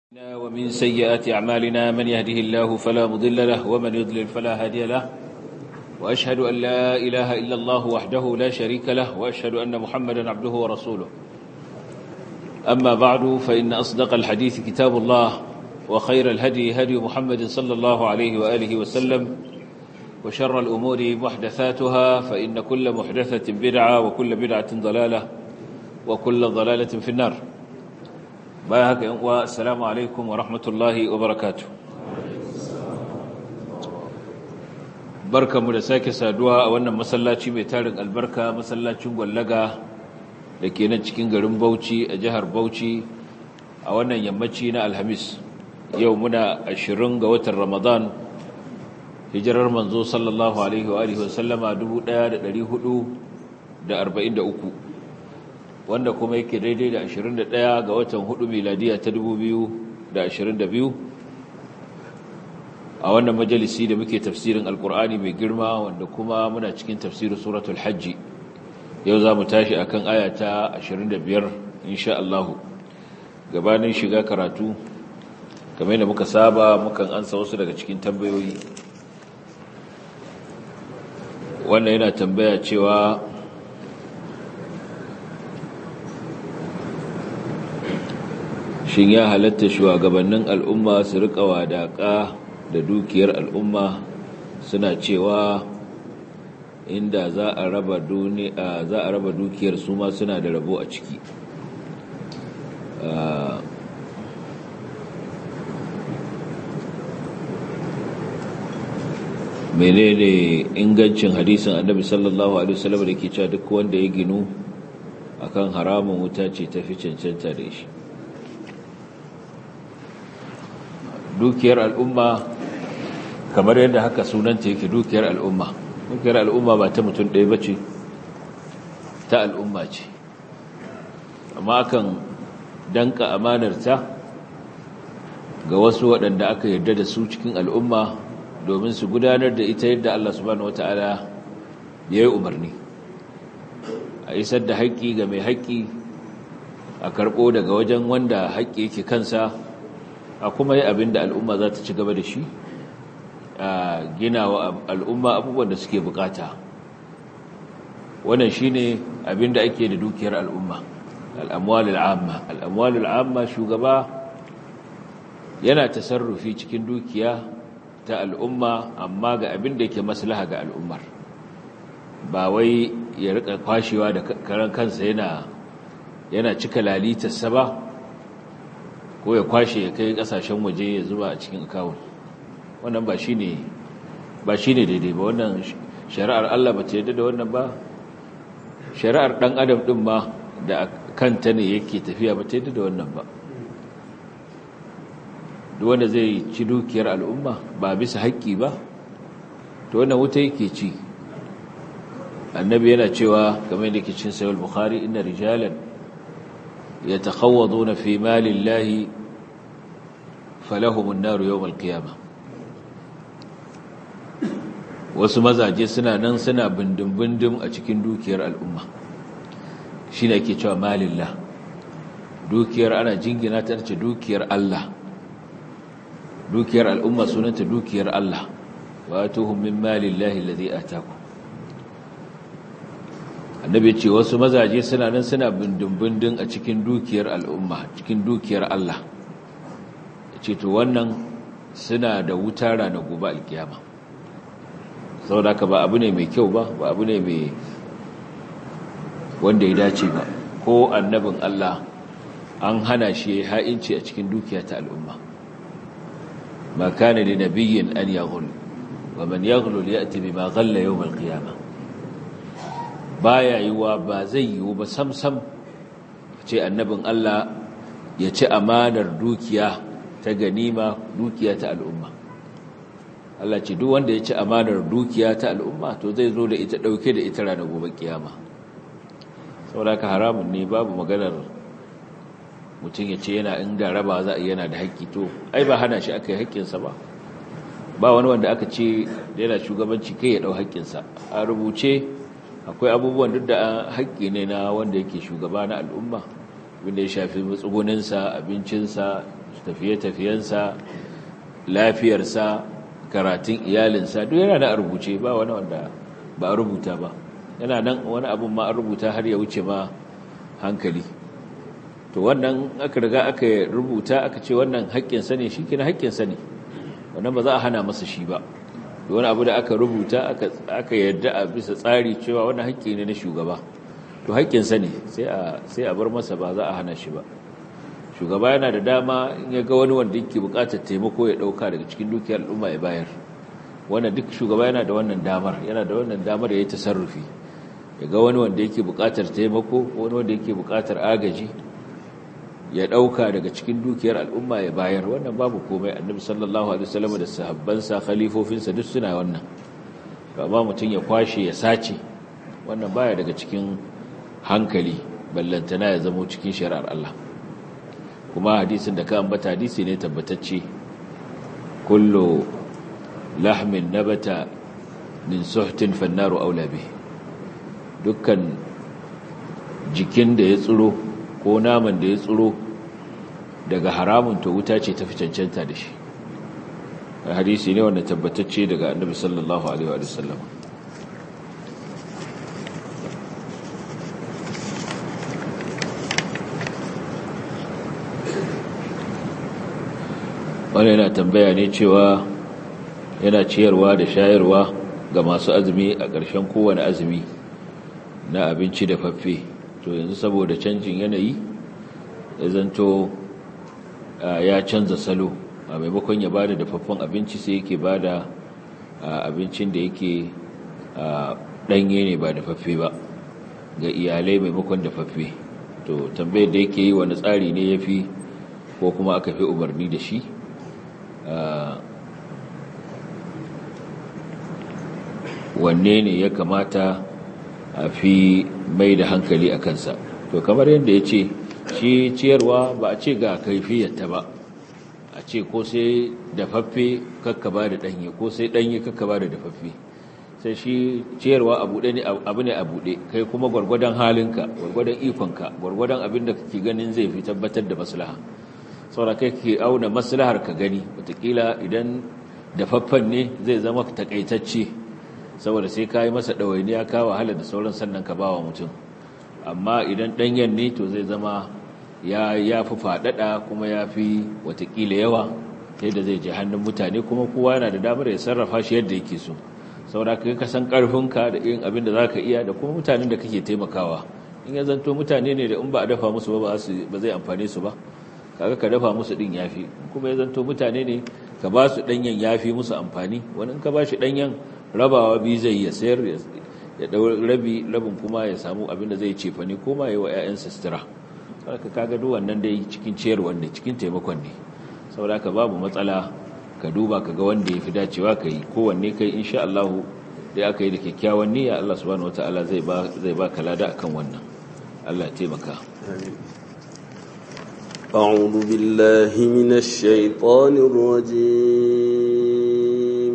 ومن سيئات أعمالنا من يهده الله فلا مضل له ومن يضلل فلا هادي له وأشهد أن لا إله إلا الله وحده لا شريك له وأشهد أن محمدا عبده ورسوله أما بعد فإن أصدق الحديث كتاب الله وخير الهدي هدي محمد صلى الله عليه وآله وسلم وشر الأمور محدثاتها فإن كل محدثة بدعة وكل بدعة ضلالة وكل ضلالة في النار. والسلام عليكم ورحمة الله وبركاته. بركة مدساكي سادوها أولا مسلاتي ميتارك البركة مسلاتي مغلقة لكي نجكين غرم بوشي أجهر بوشي أولا يمتشينا الحميس يومنا 20 وتر رمضان hijirar manzo sallallahu alaihi wa alihi wasallama 1443 wanda kuma yake daidai da 21 ga watan 4 miladiya ta 2022 a wannan majalisi da muke tafsirin alkur'ani mai girma wanda kuma muna cikin tafsirin suratul hajj yau zamu tashi akan aya ta 25 insha Allah. Gabanin shiga karatu kamar yadda muka saba mukan ansa wasu daga cikin tambayoyi. Wannan yana tambaya cewa shin ya halatta shugabannin al'umma su rika wadaƙa da dukiyar al'umma suna cewa inda za a raba dukiyar su ma suna da rabo a ciki. Menene ingancin hadisin annabi sallallahu alaihi wasallam da ke cewa duk wanda ya ginu akan haramun wuta ce tafi cancanta da shi? Dukiyar al'umma kamar yadda haka sunanta yake dukiyar al'umma. Dukiyar al'umma ba ta mutum ɗaya bace, ta al'umma ce. Amma akan danka amanarta ga wasu waɗanda aka yarda da su cikin al'umma domin su gudanar da ita yadda Allah subhanahu wata'ala ya yi umarni. A isar da haƙƙi ga mai haƙƙi, a karɓo daga wajen wanda haƙƙi yake kansa, a kuma yi abin da al'umma za ta ci gaba da shi, a gina wa al'umma abubuwan da suke bukata. Wannan shi ne abin da ake da dukiyar al'umma, al'amwalul amma. Al'amwalul amma shugaba yana tasarrufi cikin dukiya ta al'umma, amma ga abin da yake maslaha ga al'ummar, ba wai ya rika kwashewa da karan kansa yana cika lalitarsa ba, ko ya kwashe ya kai kasashen waje ya zuba a cikin akawun. Wannan ba shi ne daidai ba. Wannan shari'ar Allah ba ta yadda da wannan ba. Shari'ar ɗan adam ɗin ma da kanta ne yake tafiya ba ta yadda da wannan ba. Duk wanda zai ci dukiyar al'umma ba bisa haƙƙi ba, to wannan wuta yake ci. Annabi yana cewa kamar da ke cin sahih al-Bukhari, inna rijalan يتخوضون في مال الله فلهم النار يوم القيامة. wasu mazaje suna nan suna bindin a cikin dukiyar al'umma, shi ne ake cewa malillah. Dukiyar ana jingina ta ce dukiyar Allah, dukiyar al'umma sunanta dukiyar Allah. wa atuhum min malillahi alladhi ataku. Annabi ce wasu mazaje suna nan suna bindin a cikin dukiyar al'umma, cikin dukiyar Allah. Yace to wannan suna da wuta ranar gobe alkiyama. Saboda haka ba abu ne mai kyau ba, ba abu ne mai wanda ya dace ba. Ko annabin Allah an hana shi ya ha'inci a cikin dukiya ta al'umma. Ma kana li nabiyyin an yaghul wa man yaghlul ya'ti bima ghalla yawm al-qiyamah. Baya yiwa, ba zai yiwu ba samsam ce annabin Allah ya ci amanar dukiya ta ganima, dukiya ta al'umma. Allah ce duk wanda ya ci amanar dukiya ta al'umma to zai zo da ita dauke da ita ranar gobe kiyama. Saboda ka haramun ne, babu maganar mutum ya ce yana inda raba za a yana da haƙƙi. To ai ba hana shi aka yi haƙƙinsa ba. Ba wani wanda aka ce da yana shugabanci kai ya ɗau haƙƙinsa. A rubuce akwai abubuwan duk da haƙƙi ne na wanda yake shugaba na al'umma, wanda ya shafi matsuguninsa, abincinsa, tafiye-tafiyensa, lafiyarsa, karatun iyalinsa duk yana da a rubuce, ba wani wanda ba a rubuta ba. Yana nan wani abun ma an rubuta har ya wuce ma hankali. To wannan aka riga aka rubuta aka ce wannan haƙƙinsa ne, shi kina haƙƙinsa ne, wannan ba za a hana masa shi ba. Wani abu da aka rubuta aka yarda a bisa tsari cewa wannan haƙƙi ne na shugaba, to haƙƙinsa ne, sai a bar masa, ba za a hana shi ba. Shugaba yana da dama in ya ga wani wanda yake buƙatar taimako ya ɗauka daga cikin dukiyar al'umma ya bayar. Wannan duk shugaba yana da wannan damar, ya yi tasarrufi. Ya ga wani wanda yake buƙatar taimako, wani wanda yake buƙatar agaji, ya ɗauka daga cikin dukiyar al'umma ya bayar. Wannan babu komai. Annabi sallallahu alaihi wasallam da sahabbansa, khalifofinsa duk suna wannan. To amma mutum ya kwashe ya sace, wannan baya daga cikin hankali, ballantana ya zama cikin shari'ar Allah. Kuma hadisin da ka ambata hadisi ne tabbatacce, kullu lahmin nabata min suhtin fannaru aula bih. Dukkan jikin da ya tsiro ko naman da ya tsiro daga haramun, to wuta ce ta fi cancanta da shi. Hadisi ne wanda tabbatacce daga Annabi sallallahu alaihi wa sallam. Wani yana tambaya ne cewa yana ciyarwa da shayarwa ga masu azumi a ƙarshen kowane azumi na abinci da faffe. To yanzu saboda canjin yanayi ya zanto ya canza salo, a maimakon ya bada dafaffen abinci sai yake bada abincin da yake ɗanye ne ba dafaffe ba ga iyalai maimakon dafaffe. To tambayar da yake yi wani tsari ne ya fi ko kuma aka fi umarni da shi. Wanne ne ya kamata a fi mai da hankali a kansa? To kamar yadda ya ce, shi ciyarwa ba a ce ga kaifiyarta ba, a ce ko sai dafaffe kakka ba da ɗanye, ko sai ɗanye kakka ba da dafaffe. Sai shi ciyarwa abu ne a buɗe, kai kuma gwargwadon halinka, gwargwadon ikonka, gwargwadon abin da kake ganin zai fi tabbatar da maslaha. Saboda kai ke auna maslahar ka gani, wataƙila idan dafaffen ne zai zama takaitacce, saboda sai ka yi masa ɗawainiya, ka wahala da sauran, sannan ka ba wa mutum. Amma idan ɗanyen ne to zai zama ya fi faɗaɗa, kuma ya fi watakila yawa, yadda zai je hannun mutane, kuma kowa yana da damar ya sarrafa shi yadda yake so. Saboda kai ka san ƙarfinka da irin abin da za ka iya, da kuma mutanen da kake taimakawa. In ya zanto mutane ne da in ba a dafa musu ba zai amfane su ba, kaga ka dafa musu ɗin yafi. Kuma ya zanto mutane ne, ka ba su ɗanyen yafi musu amfani. Wani in ka ba shi ɗanyen rabawa biyu zai ya sayar, ya ɗau rabin kuma ya samu abin da zai cefa ne, ko ma yi wa 'ya'yansa sutura. Saboda kaga duk wannan dai cikin ciyarwa ne, cikin taimakon ne. Saboda ka babu matsala, ka duba ka ga wanda ya fi dacewa ka yi, kowanne kai insha Allah dai aka yi da kyakkyawan niyya, Allah subhanahu wataala zai ba ka lada akan wannan. Allah ya taimaka. أعوذ بالله من الشيطان الرجيم.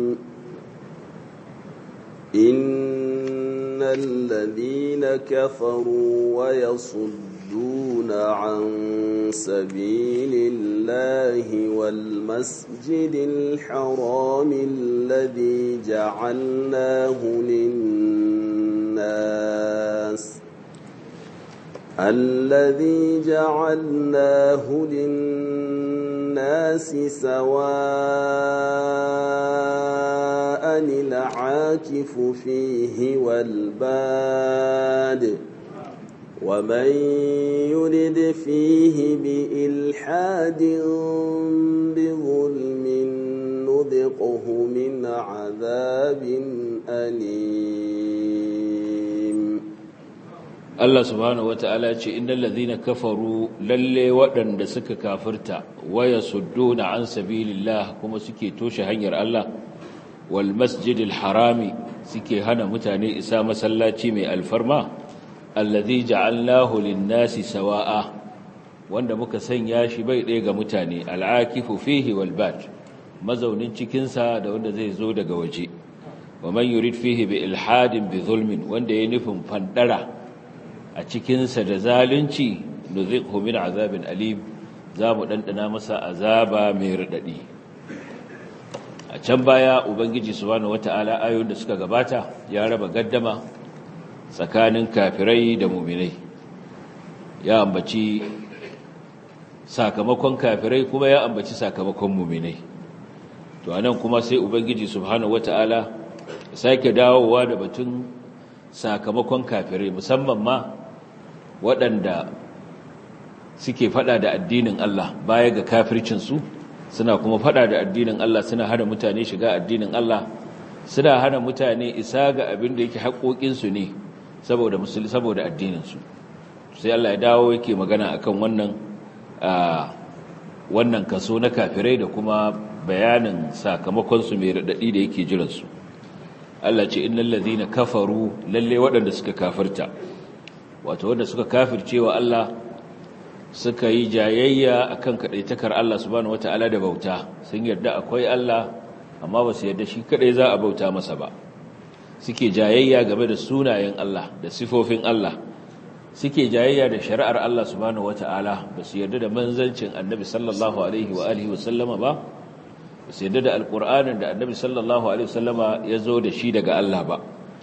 إن الذين كفروا ويصدون عن سبيل الله والمسجد الحرام الذي جعلناه للناس سواء العاكف فيه والباد ومن يرد فيه بإلحاد بظلم نذقه من عذاب أليم. Allah subhanahu wata'ala ce innal ladhina kafaru, lalle waɗanda suka kafirta, waya sudduna an sabilillah, kuma suke toshe hanyar Allah, wal masjidil harami, suke hana mutane isa masallaci mai alfarma, alladhi ja'alnahu lin-nasi sawa'a, wanda muka sanya shi bai ɗaya ga mutane, al'akifu fihi wal bad, mazaunin cikin sa da wanda zai zo daga waje, wa man yurid fihi bi ilhadin bi zulmin, wanda ya nufin fandara a cikinsa da zalunci, nuziqhu min azabin alim, za mu ɗanɗana masa azaba mai raɗaɗi. A can baya Ubangiji subhanahu wata'ala ayoyin da suka gabata ya raba gaddama tsakanin kafirai da muminai, ya ambaci sakamakon kafirai kuma ya ambaci sakamakon muminai. To anan kuma sai Ubangiji subhanahu wata'ala ya sake dawowa da batun sakamakon kafirai, musamman ma waɗanda suke fada da addinin Allah baya ga kafircinsu, suna kuma fada da addinin Allah, suna hana mutane shiga addinin Allah, suna hana mutane isa ga abin da yake haƙoƙinsu ne saboda musulmi, saboda addininsu. Sai Allah ya dawo yake magana akan wannan kaso na kafirai da kuma bayanin sakamakonsu mai raɗaɗi da yake jiransu. Allah ce innal ladhina kafaru, lalle waɗanda suka kafirta, wato wanda suka kafirce wa Allah, suka yi jayayya akan kadaitakar Allah subhanahu wataala da bauta, sun yarda akwai Allah amma ba su yarda shi kadai za a bauta masa ba, suke jayayya game da sunayen Allah da sifofin Allah, suke jayayya da shari'ar Allah subhanahu wataala, ba su yarda da manzancin Annabi sallallahu alaihi wa alihi wa sallama ba su yarda da alqur'anin da Annabi sallallahu alaihi wa sallama ya zo da shi daga Allah ba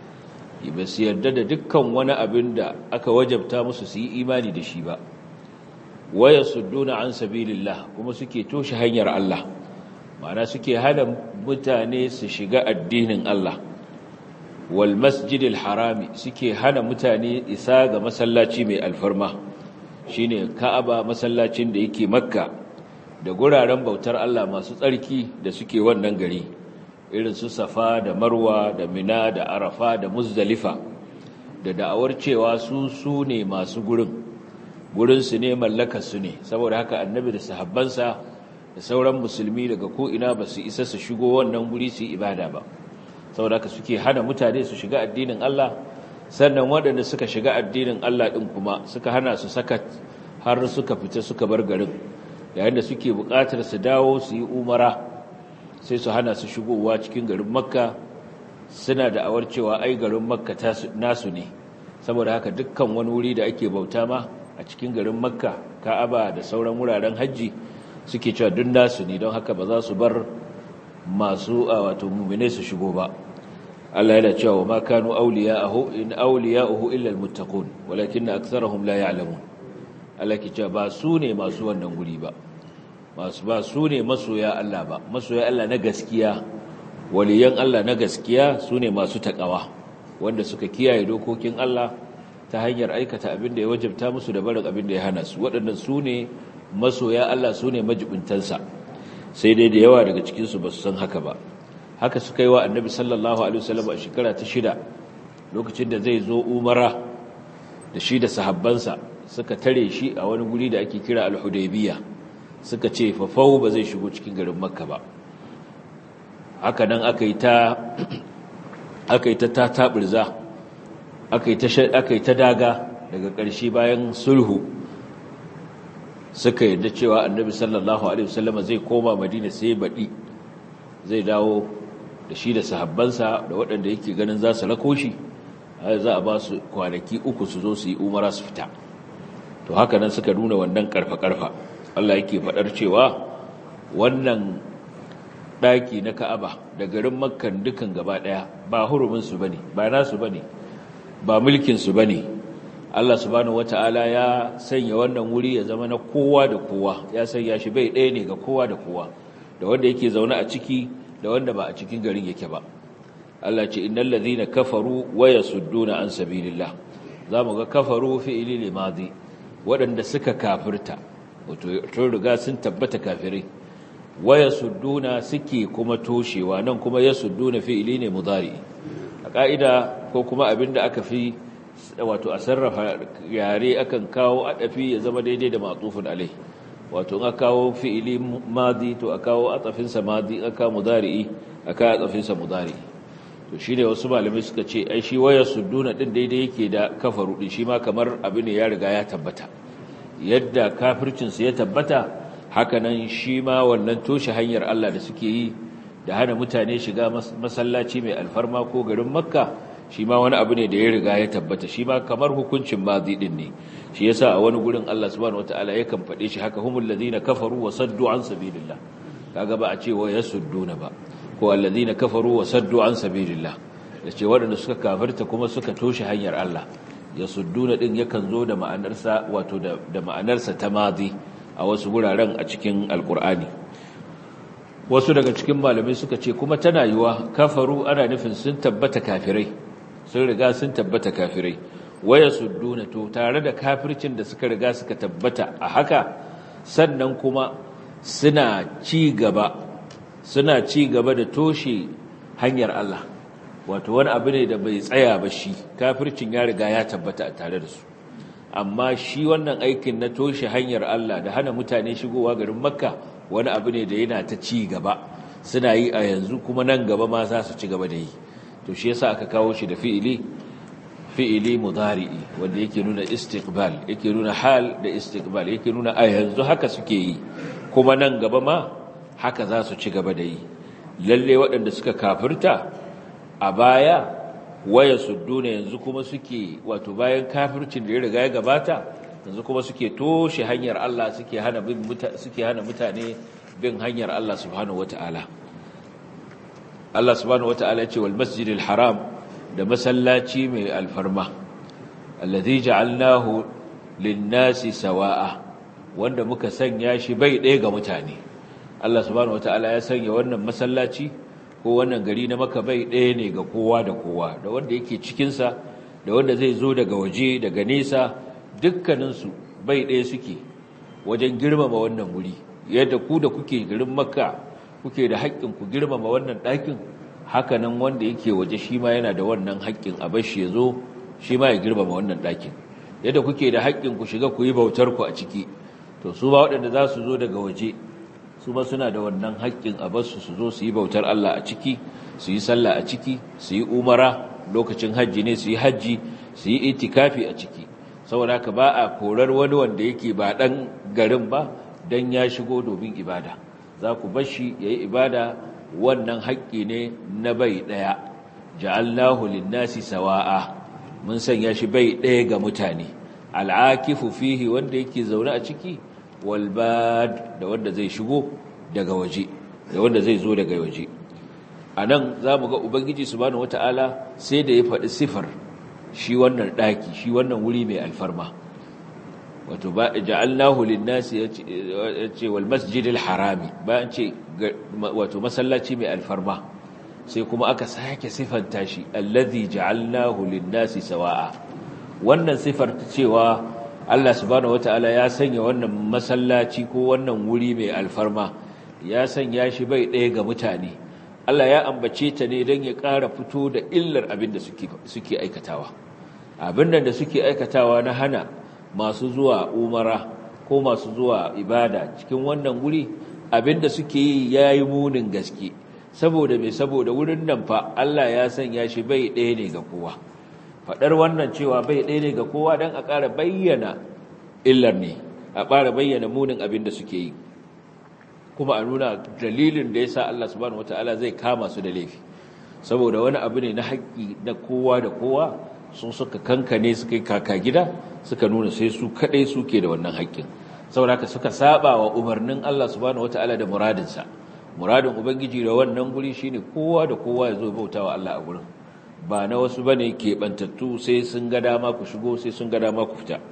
su yarda da dukkan wani abin da aka wajabta musu su yi imani da shi ba. Waya sudduna an sabilillah, kuma suke toshe hanyar Allah, ma'ana suke hana mutane su shiga addinin Allah. Wal masjidil harami, suke hana mutane isa ga masallaci mai alfarma, shine Ka'aba, masallacin da yake Makka, da guraren bautar Allah masu tsarki da suke wannan gari, irin su Safa da Marwa da Mina da Arafa da Muzdalifa, da da'awar cewa su ne masu gurinsu ne, mallakarsu ne, saboda haka Annabi da sahabbansa da sauran musulmi daga ko'ina ba su isa su shigo wannan guri su yi ibada ba, saboda haka suke hana mutane su shiga addinin Allah. Sannan waɗanda suka shiga addinin Allah ɗin kuma suka hana su sakat har suka fita suka bar garin, yayin da suke buƙatar su dawo su yi umara sai su hana su shigowa cikin garin Makka, suna da awar cewa ai garin Makka nasu ne, saboda haka dukkan wani wuri da ake bauta ma a cikin garin Makka, Ka'aba da sauran wuraren hajji suke cewa duk nasu ne, don haka ba za su bar masu wato mu'mine su shigo ba. Allah yana cewa ma kanu awliya'uhu in awliya'uhu illa almuttaqun walakinna aktharuhum la ya'lamun. Allah ke cewa ba su ne masu wannan guri ba, ba su ne masoya Allah ba, masoya Allah na gaskiya, waliyan Allah na gaskiya su ne masu takawa, wanda suka kiyaye dokokin Allah ta hanyar aikata abin da ya wajabta musu da barin abin da ya hana su. Waɗannan su ne masoya Allah, su ne majibintansa, sai dai da yawa daga cikinsu ba su san haka ba. Haka suka yi wa Annabi sallallahu alaihi wasallam a shekara ta 6, lokacin da zai zo umara da shi da sahabbansa, suka tare shi a wani guri da ake kira al-Hudaybiyah, suka ce fafau ba zai shigo cikin garin Makka ba. Haka nan aka yi ta taɓirza, aka yi ta daga, daga ƙarshe bayan sulhu suka yarda cewa Annabi sallallahu alaihi wasallam zai koma Madina sai baɗi zai dawo da shi da sahabbansa da waɗanda yake ganin za su rako shi, za a ba su kwanaki 3 su zo su yi umara su fita. To haka nan suka nuna wannan karfa-karfa. Allah yake faɗar cewa wannan ɗaki na Ka'aba da garin Makkan dukan gaba ɗaya ba huruminsu bane, ba nasu bane, ba mulkinsu bane. Allah subhanahu wata'ala ya sanya wannan wuri ya zama na kowa da kowa, ya sanya shi bai ɗaya ne ga kowa da kowa, da wanda yake zaune a ciki da wanda ba a cikin garin yake ba. Allah ce innal ladhina kafaru wa yasudduna an sabilillah. Zamu ga kafaru fi'ili limadi, waɗanda suka kafirta, wato tun riga sun tabbata kafirai. Wa yasudduna suke kuma toshewa, nan kuma yasudduna fi'ili ne mudari. A ka'ida ko kuma abinda aka fi wato a sarrafa yare akan kawo adafi ya zama daidai da ma'tufun alai. Wato in aka kawo fi'ili madi to aka kawo atafinsa madi, aka mudari'i aka atafinsa mudari. To shine wasu malamai suka ce ai shi waya sudduna din daidai yake da kafaru din, shi ma kamar abin ne ya riga ya tabbata. Yadda kafircin su ya tabbata, haka nan shi ma wannan toshe hanyar Allah da suke yi da hana mutane shiga masallaci mai alfarma ko garin Makka, shi ma wani abu ne da ya riga ya tabbata, shi ma kamar hukuncin madi din ne. Shi yasa a wani gurin Allah subhanahu wataala yakan faɗe shi haka, humul ladina kafaru wa saddu an sabilillah, kaga ba a ce wa yasudduna ba, ko alladina kafaru wa saddu an sabilillah, yace waɗanda suka kafirta kuma suka toshe hanyar Allah. Yasudduna din yakan zo da ma'anarsa, wato da ma'anarsa ta madi a wasu guraren a cikin alqur'ani. Wasu daga cikin malamai suka ce kuma tana yiwa kafaru ana nufin sun tabbata kafirai, sun riga sun tabbata kafirai, waya sudduna, to tare da kafircin da suka riga suka tabbata a haka, sannan kuma suna ci gaba da toshe hanyar Allah, wato wani abu ne da bai tsaya ba, shi kafircin ya riga ya tabbata a tare da su, amma shi wannan aikin na toshe hanyar Allah da hana mutane shigowa garin Makka wani abu ne da yana ta ci gaba, suna yi a yanzu kuma nan gaba ma za su ci gaba da yi. To shi yasa aka kawo shi da fi'ili mudari'i wanda yake nuna istiqbal, yake nuna hal da istiqbal, yake nuna a yanzu haka suke yi kuma nan gaba ma haka za su ci gaba da yi. Lalle waɗanda suka kafirta a baya, waya sudduna, yanzu kuma suke, wato bayan kafircin da ya riga ya gabata, yanzu kuma suke toshe hanyar Allah, suke hana mutane bin hanyar Allah subhanahu wata'ala. Allah subhanahu wata'ala ya ce wal masjidil haram, da masallaci mai alfarma, alladhi ja'alnahu lin-nasi sawa'a, wanda muka sanya shi bai ɗaya ga mutane. Allah subhanahu wata'ala ya sanya wannan masallaci ko wannan gari na Makka bai ɗaya ne ga kowa da kowa, da wanda yake cikinsa da wanda zai zo daga waje daga nesa, dukkaninsu bai ɗaya suke wajen girmama wannan wuri. Yadda ku da kuke garin Makka kuke da haƙƙin ku girmama wannan ɗakin, hakanan wanda yake waje shi ma yana da wannan haƙƙin, a bar shi ya zo shi ma ya girmama wannan ɗakin. Yadda kuke da haƙƙin ku shiga ku yi bautar ku a ciki, to su ba waɗanda za su zo daga waje su ba suna da wannan haƙƙin, a bar su zo su yi bautar Allah a ciki, su yi sallah a ciki, su yi umara, lokacin hajji ne su yi hajji, su yi itikafi a ciki. Saboda haka ba a korar wani wanda yake ba ɗan garin ba don ya shigo domin ibada, za ku bar shi ya yi ibada. Wannan haƙƙi ne na bai ɗaya, ja'alnahu lin-nasi sawa'a, mun sanya shi bai ɗaya ga mutane, al'akifu fihi, wanda yake zaune a ciki, wal bad, da wanda zai shigo daga waje, da wanda zai zo daga waje. Anan zamu ga ubangiji subhanahu wataala sai da ya faɗi sifar shi wannan ɗaki, shi wannan wuri mai alfarma, wato ba ja'alnahu lin-nasi, yace wal masjidil harami, ba an ce wato masallaci mai alfarma, sai kuma aka sake sifanta shi allazi ja'alnahu lin-nasi sawa'a. Wannan sifar ta cewa Allah subhanahu wataala ya sanya wannan masallaci ko wannan wuri mai alfarma, ya sanya shi bai ɗaya ga mutane. Allah ya ambace ta ne don ya ƙara fito da illar abin da suke aikatawa. Abin da suke aikatawa na hana masu zuwa umara ko masu zuwa ibada cikin wannan wuri, abinda suke yi yayi munin gaske. Saboda me? Saboda wurin nan fa Allah ya sanya shi bai ɗaya ne ga kowa. Fadar wannan cewa bai ɗaya ne ga kowa dan a ƙara bayyana illar ne, a ƙara bayyana munin abinda suke yi, kuma a nuna dalilin da yasa Allah subhanahu wataala zai kama su da laifi. Saboda wani abu ne na haƙƙi na kowa da kowa, sun suka kankane, suka yi kaka gida, suka nuna sai su kadai suke da wannan haƙƙin. Saboda haka suka saba wa umarnin Allah subhanahu wataala da muradinsa. Muradin ubangiji da wannan guri shine kowa da kowa ya zo bautawa Allah a gurin, ba na wasu bane keɓantattu sai sun ga dama ku shigo, sai sun ga dama ku fita.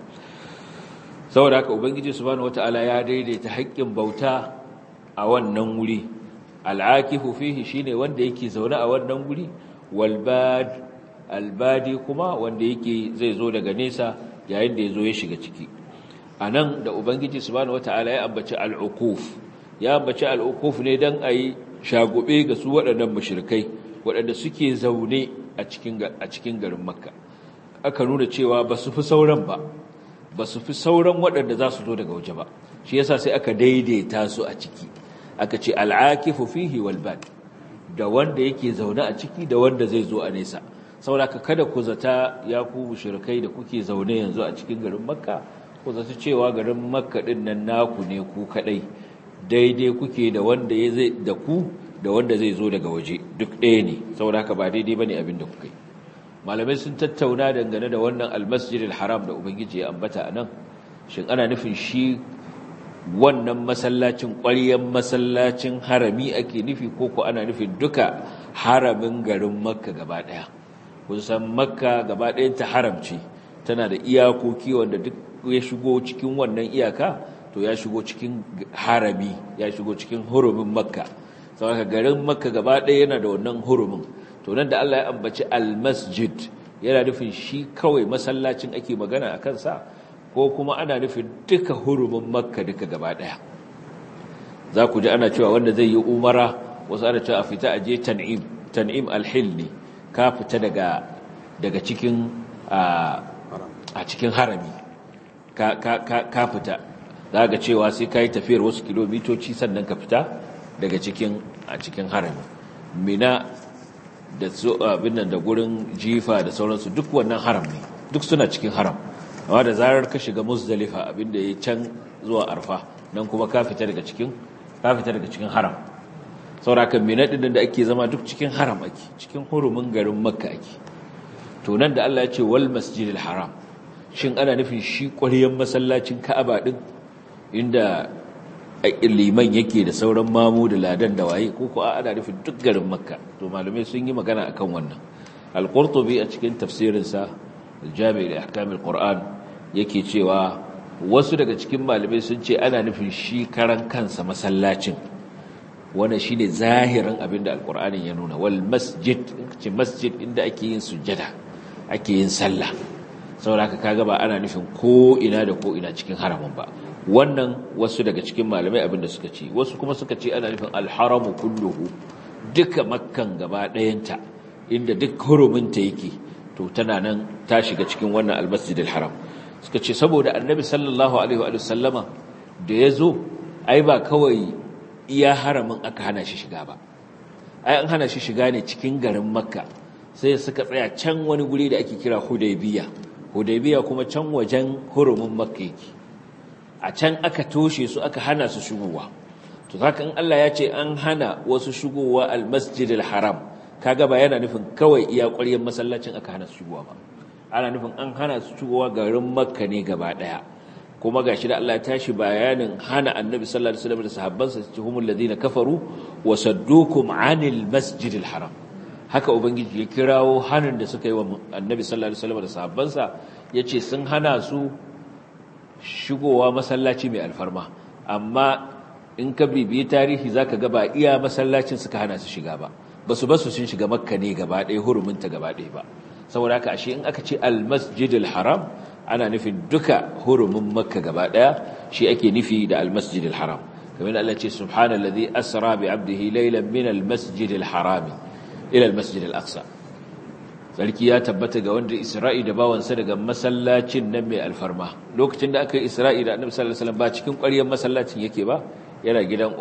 Saboda haka ubangiji subhanahu wataala ya daidaita haƙƙin bauta a wannan wuri. Al'akifu fihi shine wanda yake zaune a wannan guri, wal bad, albadi kuma wanda yake zai zo daga nesa yayin da ya zo ya shiga ciki. A nan da ubangiji subhanahu wataala ya ambaci al'ukuf, ya ambaci al'ukuf ne don a yi shagube ga su waɗannan mushrikai waɗanda suke zaune a cikin garin Makka. Aka nuna cewa ba su fi sauran ba, ba su fi sauran waɗanda za su zo daga waje ba, shi yasa sai aka daidaita su a ciki, aka ce al'akifu fihi wal bad, da wanda yake zaune a ciki da wanda zai zo a nesa. Saboda kada ku zata ya ku mushrikai da kuke zaune yanzu a cikin garin Makka, ku zata cewa garin Makka din nan naku ne ku kadai, daidai kuke da wanda zai da ku da wanda zai zo daga waje, duk ɗaya ne. Saboda haka ba daidai bane abin da kuka yi. malamai sun tattauna dangane da wannan almasjidil haram da ubangiji ya ambata anan shin ana nufin shi wannan masallacin ƙwaryen masallacin harami ake nufi ko ana nufin duka haramin garin makka gaba ɗaya kun san makka gaba ɗayan ta haramci tana da iyakoki wanda duk ya shigo cikin wannan iyaka to ya shigo cikin harami ya shigo cikin hurumin makka saboda garin makka gaba ɗaya yana da wannan hurumin to nan da Allah ya ambaci almasjid yana nufin shi kawai masallacin ake magana a kansa ko kuma ana nufin duka hurumin makka duka gaba ɗaya za ku ji ana cewa wanda zai yi umara wasu ana cewa a fita aje tan'im alhil ne ka fita daga cikin a cikin harami ka fita za ga cewa sai ka yi tafiyar wasu kilomitoci sannan ka fita daga cikin harami mina da abin nan da gurin jifa da sauransu duk wannan haram ne duk suna cikin haram amma da zarar ka shiga muzdalifa abinda ya can zuwa arfa nan kuma ka fita daga cikin haram sauraka mina din da ake zama duk cikin haram ake cikin hurumin garin makka ake to nan da Allah ya ce wal masjidil haram shin ana nufin shi ƙwaryen masallacin ka'aba din inda liman yake da sauran mamu da ladan da waye ko ana nufin duk garin makka to malamai sun yi magana akan wannan al-qurtubi a cikin tafsirinsa al-jami' li ahkam al-qur'an yake cewa wasu daga cikin malamai sun ce ana nufin shi karan kansa masallacin wannan shine zahirin abinda al-qur'anin ya nuna wal masjid ce masjid inda ake yin sujjada ake yin sallah saboda kaga ba ana nufin ko ina da ko ina cikin haramin ba wannan wasu daga cikin malamai abinda suka ce wasu kuma suka ce ana nufin alharamu kulluhu duka makkan gaba ɗayanta inda duk huruminta yake to tana nan ta shiga cikin wannan almasjidil haram suka ce saboda annabi sallallahu alaihi wa sallama da yazo ai ba kawai iya haramin aka hana shi shiga ba ai an hana shi shiga ne cikin garin makka sai suka tsaya can wani guri da ake kira hudaybiya kuma can wajen hurumin makka yake a can aka toshe su aka hana su shigowa to haka in Allah ya ce an hana wasu shigowa almasjidil haram kaga ba yana nufin kawai iya ƙwaryar masallacin aka hana su shigowa ba ana nufin an hana su shigowa garin makka ne gaba daya kuma gashi da Allah ya tashi bayanin hana annabi sallallahu alaihi wasallam da sahabbansa su humul ladina kafaru wa saddukum anil masjidil haram haka ubangiji ya kirawo hanin da suka yi wa annabi sallallahu alaihi wasallam da sahabbansa yace sun hana su shigowa masallaci mai alfarma amma in ka bibiyi tarihi zaka ga ba iya masallacin suka hana su shiga ba basu sun shiga makka ne gaba ɗaya huruminta gaba ɗaya ba saboda haka ashe in aka ce almasjidil haram ana nufin duka hurumin makka gaba ɗaya shi ake nufi da almasjidil haram kamar Allah ce subhanallazi asra bi 'abdihi laylan min almasjidil haram ila almasjidil aqsa sarki ya tabbata ga wanda Isra'i da bawansa daga masallacin nan mai alfarma lokacin da aka yi Isra'i da Annabi sallallahu alaihi wasallam ba cikin ƙwaryar masallacin yake ba yana gidan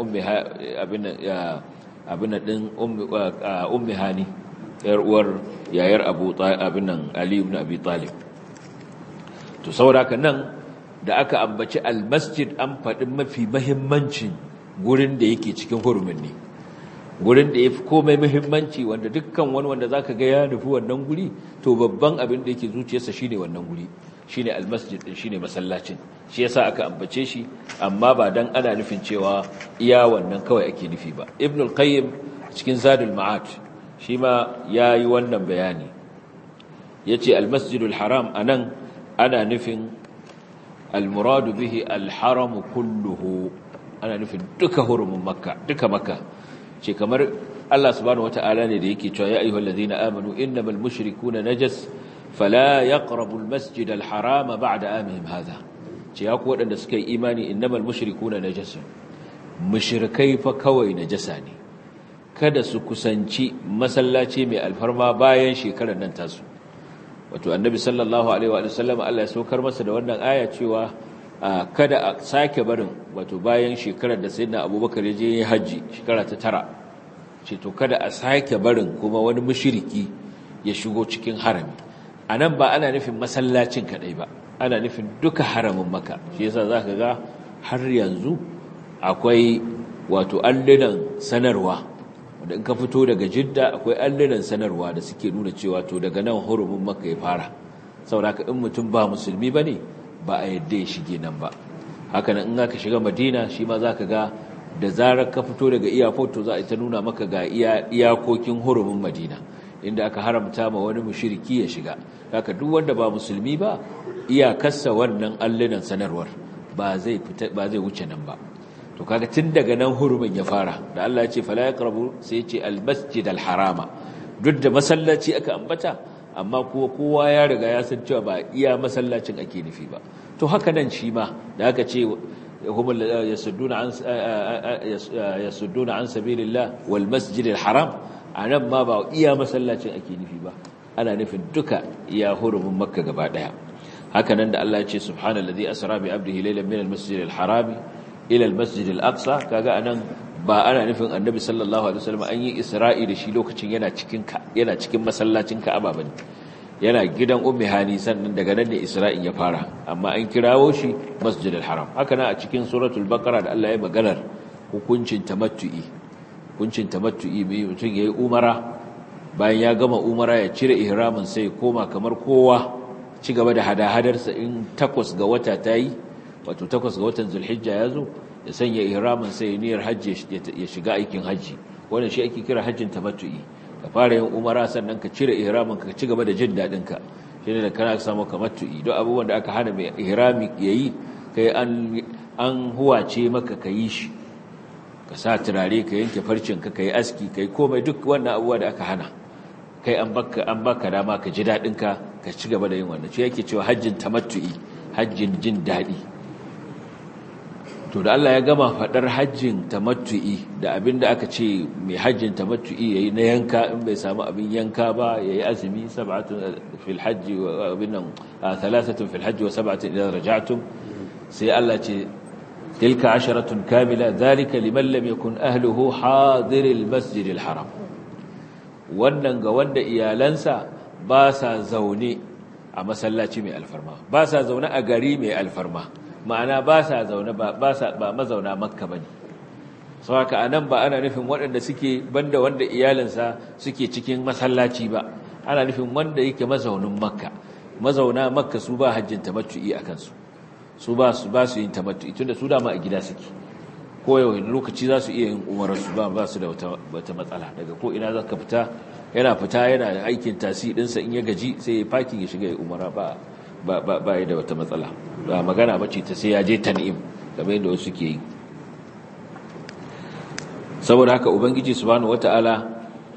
ummi hani yar uwar yayar Ali ibn Abi Talib to saboda nan da aka ambaci almasjid an faɗi mafi muhimmancin gurin da yake cikin hurumin ne gurin da yafi komai muhimmanci wanda dukkan wani wanda zaka ga ya nufi wannan guri to babban abin da yake zuciyarsa shine wannan guri shine almasjid din shine masallacin shi yasa aka ambace shi amma ba dan ana nufin cewa iya wannan kawai ake nufi ba ibn al-qayyim cikin zadul ma'ad shi ma yayi wannan bayani yace almasjidul haram anan ana nufin almuradu bihi alharam kulluhu ana nufin duka hurumin makka duka makka ce kamar Allah subhanahu wata'ala ne da yake cewa ya ayyuhal ladina amanu innamal mushrikuuna najas fala yaqrabu almasjidal harama ba'da amihim hadha ce ya ku wadanda suka yi imani innamal mushrikuuna najasun mushrikai fa kawai najasa ne kada su kusanci masallaci mai alfarma bayan shekarar nan tasu wato annabi sallallahu alaihi wa sallam Allah ya saukar masa da wannan aya cewa kada a sake barin wato bayan shekarar da sayyidina Abubakar ya je haji shekara ta 9 ce to kada a sake barin kuma wani mushriki ya shigo cikin harami anan ba ana nufin masallacin kadai ba ana nufin duka haramin Makka shi yasa zaka ga har yanzu akwai wato allunan sanarwa wanda in ka fito daga Jidda akwai allunan sanarwa da suke nuna cewa to daga nan hurumin Makka ya fara, saboda in mutum ba musulmi bane ba a yadda ya shige nan ba. Haka nan in aka shiga Madina shi ma zaka ga da zarar ka fito daga iyakar to za a ta nuna maka ga iyakokin hurumin Madina inda aka haramta ma wani mushriki ya shiga. Haka duk wanda ba musulmi ba iyakarsa wannan allunan sanarwar ba zai wuce nan ba. To kaga tun daga nan hurumin ya fara da Allah ya ce fala yaqrabu sai ya ce al-masjid al-harama, duk da masallaci aka ambata amma kowa ya riga ya san cewa ba iya masallacin ake nufi ba. To haka nan shi ma da aka ce hum yasudduna an sabilillah wal masjid al-haram, anan ma ba iya masallacin ake nufi ba, ana nufin duka iya hurumin Makka gaba daya. Haka nan da Allah ya ce subhanallazi asra bi abdihi laylan min al-masjid al-harami ila al-masjid al-aqsa, kaga anan ba ana nufin annabi sallallahu alaihi wasallam an yi isra'i da shi lokacin yana cikin masallacin Ka'aba bane, yana gidan ummi hani sannan daga nan ne isra'in ya fara, amma an kirawo shi masjid al-haram. haka nan a cikin suratul baqara da Allah ya maganar hukuncin tamattu'i mai mutum yayi umara, bayan ya gama umara ya cire ihramin sai ya koma kamar kowa ci gaba da hada-hadarsa. In 8 ga wata tayi, wato 8 ga watan zulhijja ya zo, ya sanya ihramin sai niyyar hajji ya shiga aikin hajji. Wannan shi ake kira hajjin tamattu'i. Ka fara yin umara sannan ka cire ihramin ka ci gaba da jin dadin ka, shine da kana samu tamattu'i. Duk abubuwan da aka hana mai ihrami yayi kai an huwace maka kayi shi, ka sa turare, ka yanke farcin ka kai aski, kai komai, duk wannan abubuwa da aka hana kai an baka dama ka ji dadin ka ci gaba da yin wannan. Shi yake cewa hajjin tamattu'i, hajjin jin dadi. To da Allah ya gama fadar hajjin tamattu'i da abinda aka ce mai hajjin tamattu'i yayi na yanka, in bai samu abin yanka ba yayi azumi, 7 fil hajji wa binan 3 fil hajji wa 7 idza raja'tum. sai Allah ce tilka 10 kamila dhalika liman lam yakun ahluhu hadiril masjidil haram. Wannan ga wanda iyalansa ba sa zaune a masallaci mai alfarma, ba sa zaune a gari mai alfarma, ma'ana ba sa zaune ba mazauna Makka bane. Saboda anan ba ana nufin waɗanda suke banda wanda iyalansa suke cikin masallaci ba, ana nufin wanda yake mazaunin Makka. Mazauna Makka su ba hajjin tamattu'i akan su ba su yin tamattu'i tunda su dama a gida suke, ko yau lokaci za su iya yin umarar su ba su da wata matsala. Daga ko ina zaka fita yana aikin tasi dinsa, in ya gaji sai ya parking ya shiga ya umara, ba ya da wata matsala. Ba magana bace ta sai ya je tan'im kamar yadda wasu ke yi. Saboda haka ubangiji subhanahu wataala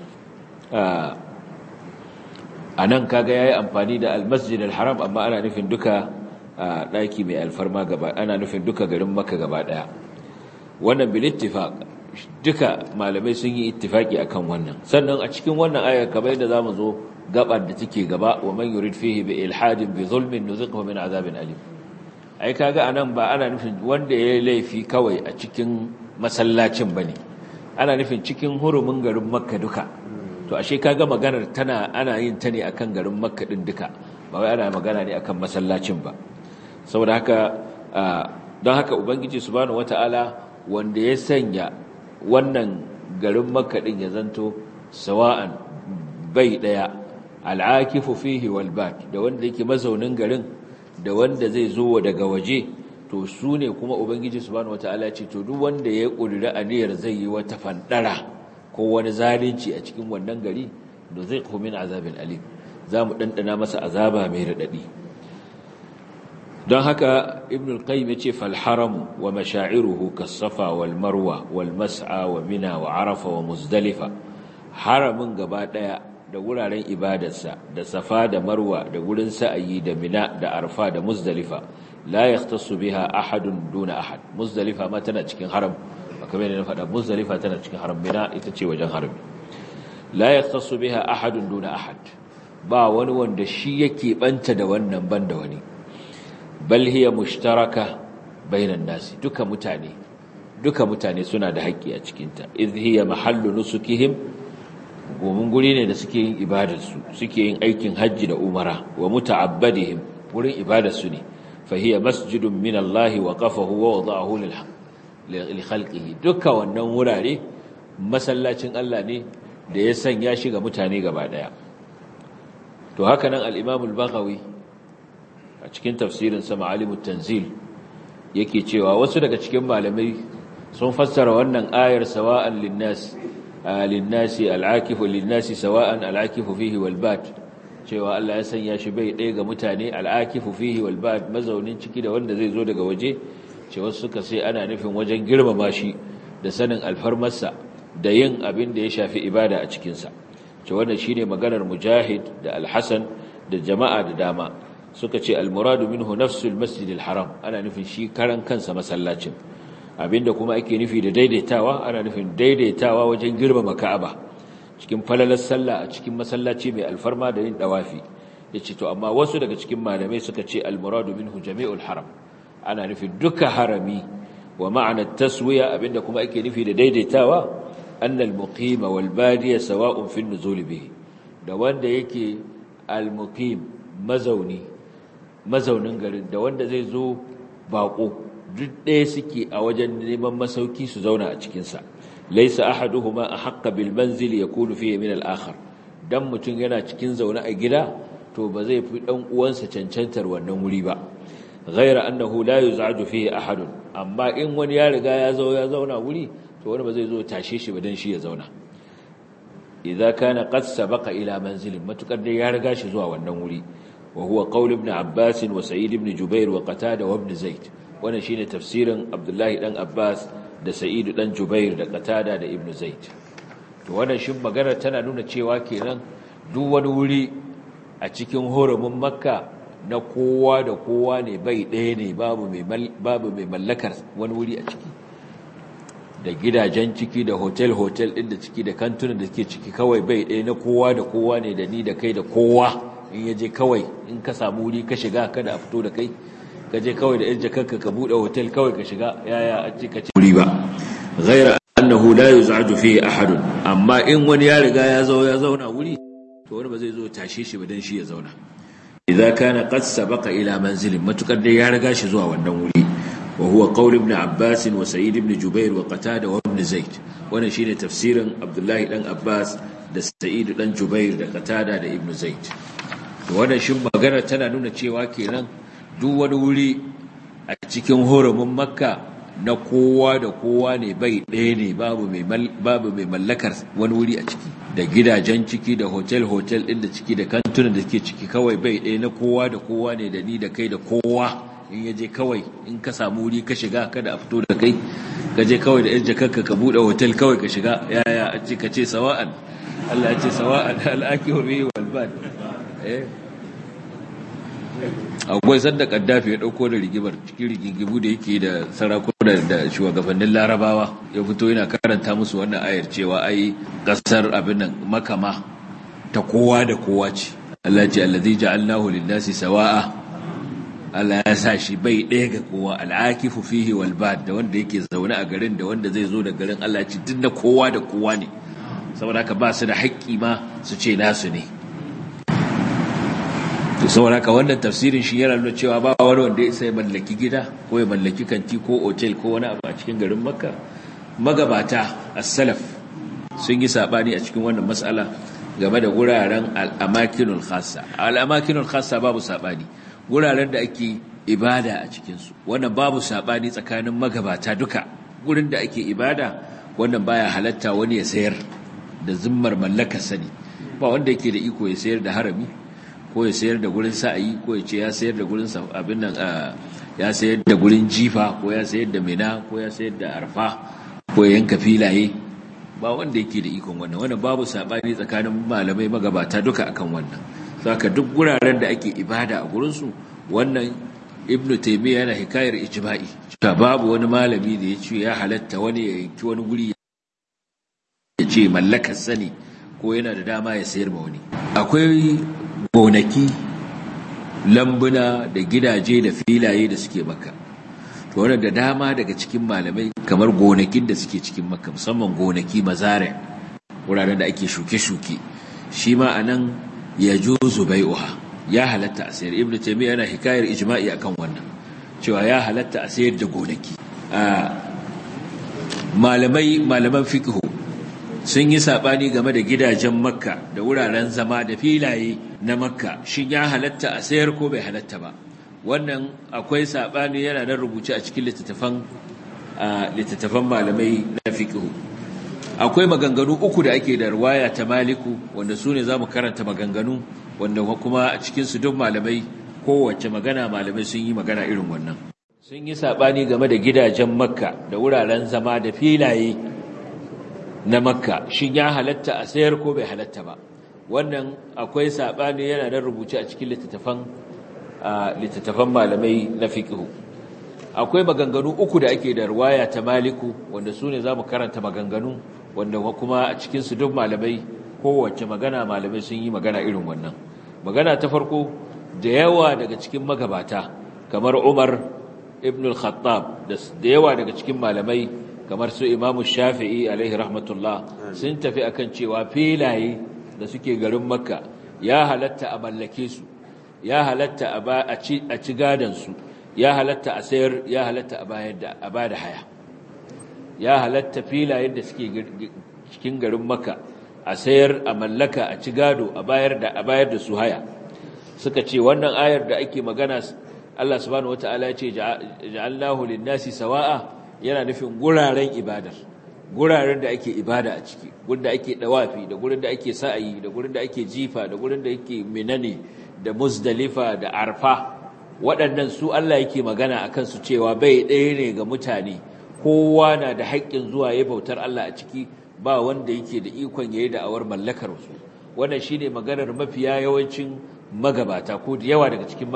anan kaga yayi amfani da al-masjid al-haram, amma ana nufin duka daki mai alfarma gaba, ana nufin duka garin Makka gaba daya. Wannan bil ittifaq, duka malamai sun yi ittifaki akan wannan. Sannan a cikin wannan aya kamar yadda zamu zo gabar da take gaba, wa man yurid fihi bi ilhadin bi zulmin nuziqhu min azabin alim. Ai kaga anan ba ana nufin wanda yayi laifi kawai a cikin masallacin bane, ana nufin cikin hurumin garin Makka duka. To ashe kaga maganar ana yin ta ne akan garin Makka din duka, ba wai ana magana ne akan masallacin ba. Saboda haka don haka ubangiji subhanahu wataala wanda ya sanya wannan garin Makka din ya zanto sawa'an bai daya, al'akifu fihi wal bad, da wanda yake mazaunin garin da wanda zai zo daga waje, to su ne kuma ubangiji subhanahu wataala ce to duk wanda ya kudura aniyar zai yi wata fandara ko wani zalunci a cikin wannan gari, da zai min azabin alim, zamu dandana masa azaba mai radadi. don haka ibn al-qayyim yace fal haram wa masha'iruhu kas-safa wal marwa wal mas'a wa mina wa arafa wa muzdalifa. Haramin gaba daya da wuraren ibadarsa da safa da marwa da gurin sa'ayi da mina da arfa da muzdalifa la yahtassu biha ahadun duna ahad. Muzdalifa ma tana cikin haram, kamar yadda na faɗa, muzdalifa tana cikin haram, mina ita ce wajen harami. La yahtassu biha ahadun duna ahad, ba wani wanda shi yake banta da wannan banda wani. Bal hiya mushtaraka bainan nasi, duka mutane suna da haƙƙi a cikinta. Idh hiya mahallu nusukihim, gomin guri ne da suke yin ibadarsu, suke yin aikin hajji da umara, wa muta'abbadihim, wurin ibadarsu ne. Fa hiya masjidun min Allah wa qafahu wa wada'ahu li khalqihi. Duka wannan wurare masallacin Allah ne da ya sanya shi ga mutane gaba daya. To haka nan al-Imam al-Baghawi a cikin tafsirin sa Ma'alimut Tanzil yake cewa wasu daga cikin malamai sun fassara wannan ayar sawa'an lin-nasi al-akifu lin-nasi sawa'an al-akifu fihi wal-bad, cewa Allah ya sanya shi bai ɗaya ga mutane, al-akifu fihi wal-bad, mazaunin ciki da wanda zai zo daga waje, cewa suka sai ana nufin wajen girmama shi da sanin alfarmarsa da yin abin da ya shafi ibada a cikinsa. Ce wannan shine maganar Mujahid da Al-Hasan da jama'a da dama suka ce al-muradu minhu nafsul masjidil haram, ana nufin shi karan kansa masallacin. Abinda kuma ake nufi da daidaitawa, ana nufin daidaitawa wajen girmama Ka'aba cikin falalar sallah a cikin masallaci mai alfarma da yin dawafi. Yace to amma wasu daga cikin malamai suka ce al-muradu minhu jami'ul haram, ana nufin duka harami. Wa ma'ana taswiya, abinda kuma ake nufi da daidaitawa annal muqima wal badiya sawa'un fi an-nuzul bihi, da wanda yake al-muqim mazaunin garin da wanda zai zo bako duk ɗaya suke a wajen neman masauki su zauna a cikin sa. Laysa ahaduhuma ahqqa bil manzil yakunu fihi min al-akhar, dan mutun yana cikin zaune a gida to ba zai fi dan uwansa cancantar wannan wuri ba. Ghaira annahu la yuz'aju fihi ahadun, amma in wani ya riga ya zauna wuri to wani ba zai zo tashe shi ba dan shi ya zauna. Idza kana qad sabaqa ila manzilin, matukar dai ya riga shi zuwa wannan wuri. Wa huwa qaul ibn Abbas wa Sa'id ibn Jubair wa Qatada wa ibn Zayd. Wannan shine tafsirin Abdullahi dan Abbas da Sa'id dan Jubair da Qatada da ibn Zayd. To wannan shin magana tana nuna cewa kenan duk wani wuri a cikin hurumin Makka na kowa da kowa ne, bai ɗaya ne, babu mai mallakar wani wuri a ciki, da gidajen ciki da hotel ɗin da ciki da kantunan da suke ciki kawai bai ɗaya, na kowa da kowa ne, da ni da kai da kowa. In yaje kawai in ka samu wuri ka shiga, kada a fito da kai, ka je kawai da yajja kanka ka buɗe hotel kawai ka shiga, yaya a ce ka ce wuri ba. Ghaira annahu la yuz'aju fihi ahadun, amma in wani ya riga ya zauna wuri to wani ba zai zo tashe shi ba dan shi ya zauna. Idza kana qad sabaqa ila manzilin, matukar dai ya riga shi zuwa wannan wuri. Wa huwa qaul ibn Abbas wa Sa'id ibn Jubair wa Qatada wa ibn Zayd. Wannan shine tafsirin Abdullahi dan Abbas da Sa'id dan Jubair da Qatada da ibn Zayd. To wannan shin magana tana nuna cewa kenan duk wani wuri a cikin hurumin Makka na kowa da kowa ne, bai ɗaya ne, babu mai mallakar wani wuri a ciki, da gidajen ciki da hotel ɗin da ciki da kantunan da suke ciki kawai bai ɗaya, na kowa da kowa ne, da ni da kai da kowa. In yaje kawai in ka samu wuri ka shiga, kada a fito da kai, ka je kawai da yan jakarka ka buɗe hotel kawai ka shiga, yaya a ce ka ce sawa'an. Allah ya ce sawa'an al-akihu bihi wal bad. Akwai sanda Gaddafi ya dauko da rigimar cikin rigingimu da yake da sarakuna da shugabannin Larabawa, ya fito yana karanta musu wannan ayar cewa ai kasar abin nan makama ta kowa da kowa ce. Allah ya ce allazi ja'alnahu lin-nasi sawa'a, Allah ya sa shi bai ɗaya ga kowa, al-akifu fihi wal bad, da wanda yake zaune a garin da wanda zai zo da garin, Allah ya ce duk da kowa da kowa ne, saboda haka ba su da haƙƙi ma su ce nasu ne. To saboda haka wannan tafsirin shi yana nuna cewa ba wani wanda ya sai mallaki gida ko ya mallaki kanti ko hotel ko wani abu a cikin garin Makka. Magabata as-salaf sun yi sabani a cikin wannan mas'ala game da guraren al-amakinul khassa. Al-amakinul khassa babu sabani, guraren da ake ibada a cikin su, wannan babu sabani tsakanin magabata duka. Gurin da ake ibada wannan baya halatta wani ya sayar da zimmar mallakar sani, ba wanda yake da iko ya sayar da harami ko ya sayar da gurin sa'ayi, ko ya ce ya sayar da gurin abin nan, ya sayar da gurin jifa, ko ya sayar da mina, ko ya sayar da arfa, ko ya yanka filaye. Ba wanda yake da ikon wannan babu sabani tsakanin malamai magabata duka akan wannan. Saka duk guraren da ake ibada a gurin su, wannan Ibn Taymiyyah yana hikayar ijma'i, babu wani malami da ya ce ya halatta wani ya yanki wani guri ya ce mallakar sani ko yana da dama ya sayar ma wani. Akwai gonaki, lambuna da gidaje da filaye da suke Makka, to wannan da dama daga cikin malamai, kamar gonakin da suke cikin Makka, musamman gonaki mazare, wuraren da ake shuke-shuke, shi ma anan ya juzu bai'uha, ya halatta a sayar. Ibn Taymiyyah yana hikayar ijma'i akan wannan, cewa ya halatta a sayar da gonaki. Malaman fiqh sun yi sabani game da gidajen makka da wuraren zama da filaye na makka shin ya halatta a sayar ko bai halatta ba. Wannan akwai sabani yana nan rubuce a cikin littattafan malamai na fiqh. Akwai maganganu uku da ake da riwaya ta Maliku wanda su ne zamu karanta maganganu wanda kuma a cikin su duk malamai kowace magana malamai sun yi magana irin wannan. Sun yi sabani game da gidajen makka da wuraren zama da filaye na makka shin ya halatta a sayar ko bai halatta ba. Wannan akwai sabani yana nan rubuce a cikin littattafan malamai na fiqh. Akwai maganganu uku da ake da riwaya ta Maliku wanda su ne zamu karanta maganganu wanda kuma a cikin su duk malamai kowace magana malamai sun yi magana irin wannan. Magana ta farko, da yawa daga cikin magabata kamar Umar ibn al-Khattab da yawa daga cikin malamai kamar su Imam Shafi'i alaihi rahmatullah sun tafi akan cewa filaye da suke garin Makka ya halatta a mallake su, ya halatta a ci gadan su, ya halatta a sayar, ya halatta a bada haya. Ya halatta filayen da suke cikin garin Makka a sayar, a mallaka, a ci gado, a bayar da su haya. Suka ce wannan ayar da ake magana Allah subhanahu wataala ya ce ja'alnahu lin-nasi sawa'a, yana nufin guraren ibadar, guraren da ake ibada a ciki, gurin da ake dawafi, da gurin da ake sa'ayi, da gurin da ake jifa, da gurin da yake minane, da Muzdalifa, da Arfa. Waɗannan su Allah yake magana akan su cewa bai ɗaya ne ga mutane, kowa na da haƙƙin zuwa ya bautar Allah a ciki, ba wanda yake da ikon yayi da'awar mallakar su. Wannan shine maganar mafiya yawancin magabata, ko da yawa daga cikin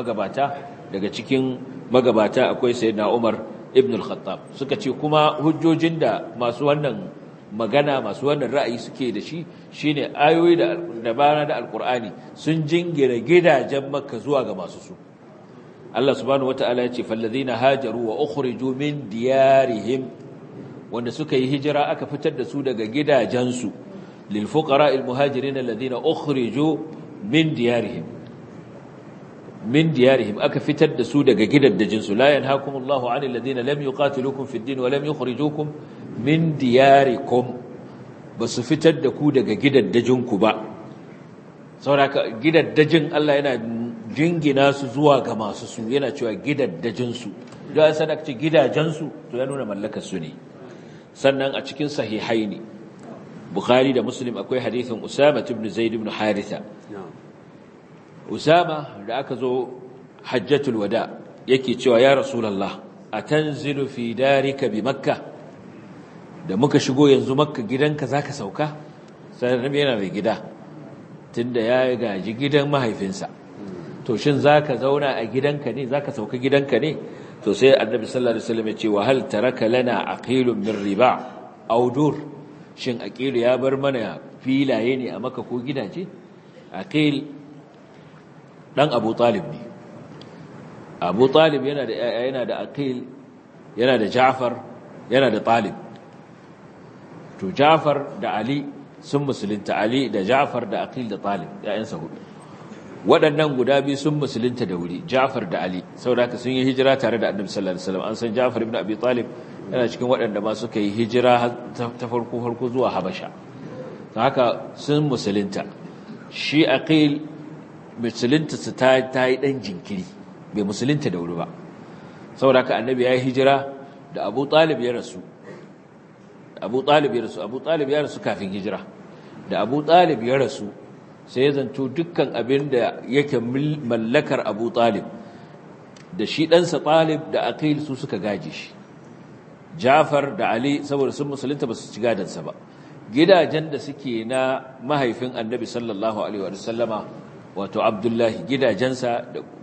magabata akwai sayyidina Umar ibn al-Khattab. Suka ce kuma hujjojin da masu wannan magana, masu wannan ra'ayi suke da shi shine ayoyi da bana da alqur'ani sun jingira gidajen Makka zuwa ga masu su. Allah subhanahu wataala ya ce fallazina hajaru wa ukhriju min diyarihim, wanda suka yi hijira aka fitar da su daga gidajensu, lil fuqara'il muhajirin alladhina ukhriju min diyarihim aka fitar da su daga gidajensu. La yanhaakumullahu 'anil ladina lam yuqatilukum fid din wa lam yukhrijukum min diyarikum, basu fitar da ku daga gidajenku ba. Saboda gidajen Allah yana jingina su zuwa ga masu su, yana cewa gidajensu. Don sadaka gidajensu to ya nuna mallakar su ne. Sannan a cikin sahihaini Bukhari da Muslim akwai hadisin Usama ibn Zaid ibn Haritha. Usama da aka zo hajjatul wada yake cewa ya Rasulullah atanzilu fi darika bi Makkah, da muka shigo yanzu Makka gidanka zaka sauka? Sai Annabi yana mai gida tunda ya gaji gidan mahaifinsa, to shin zaka zauna a gidanka ne, zaka sauka gidanka ne? To sai Annabi sallallahu alaihi wasallam ya ce wa hal taraka lana aqilun min riba' aw dur, shin aqil ya bar mana filaye ne a Makka ko gidaje? Aqil dan Abu Talib ne. Abu Talib yana da Aqil, yana da Ja'far, yana da Talib. To Ja'far da Ali sun musulunta, Ali da Ja'far da Aqil da Talib, ƴaƴansa hudu. Waɗannan guda biyu sun musulunta da wuri, Ja'far da Ali, saboda haka sun yi hijira tare da Annabi sallallahu alaihi wasallam. An san Ja'far ibn Abi Talib yana cikin waɗanda ma suka yi hijira ta farko zuwa Habasha. Don haka sun musulunta. Shi Aqil musulunta su ta yi ɗan jinkiri, bai musulunta da wuri ba. Saboda haka Annabi ya yi hijira da Abu Talib ya rasu. Abu Talib ya rasu kafin hijira. Da Abu Talib ya rasu, sai ya zanto dukkan abin da yake mallakar Abu Talib da shi ɗansa Talib da Aqil su suka gaje shi. Ja'far da Ali saboda sun musulunta ba su ci gadansa ba. Gidajen da suke na mahaifin Annabi sallallahu alaihi wa sallama, wato Abdullahi, gidajensa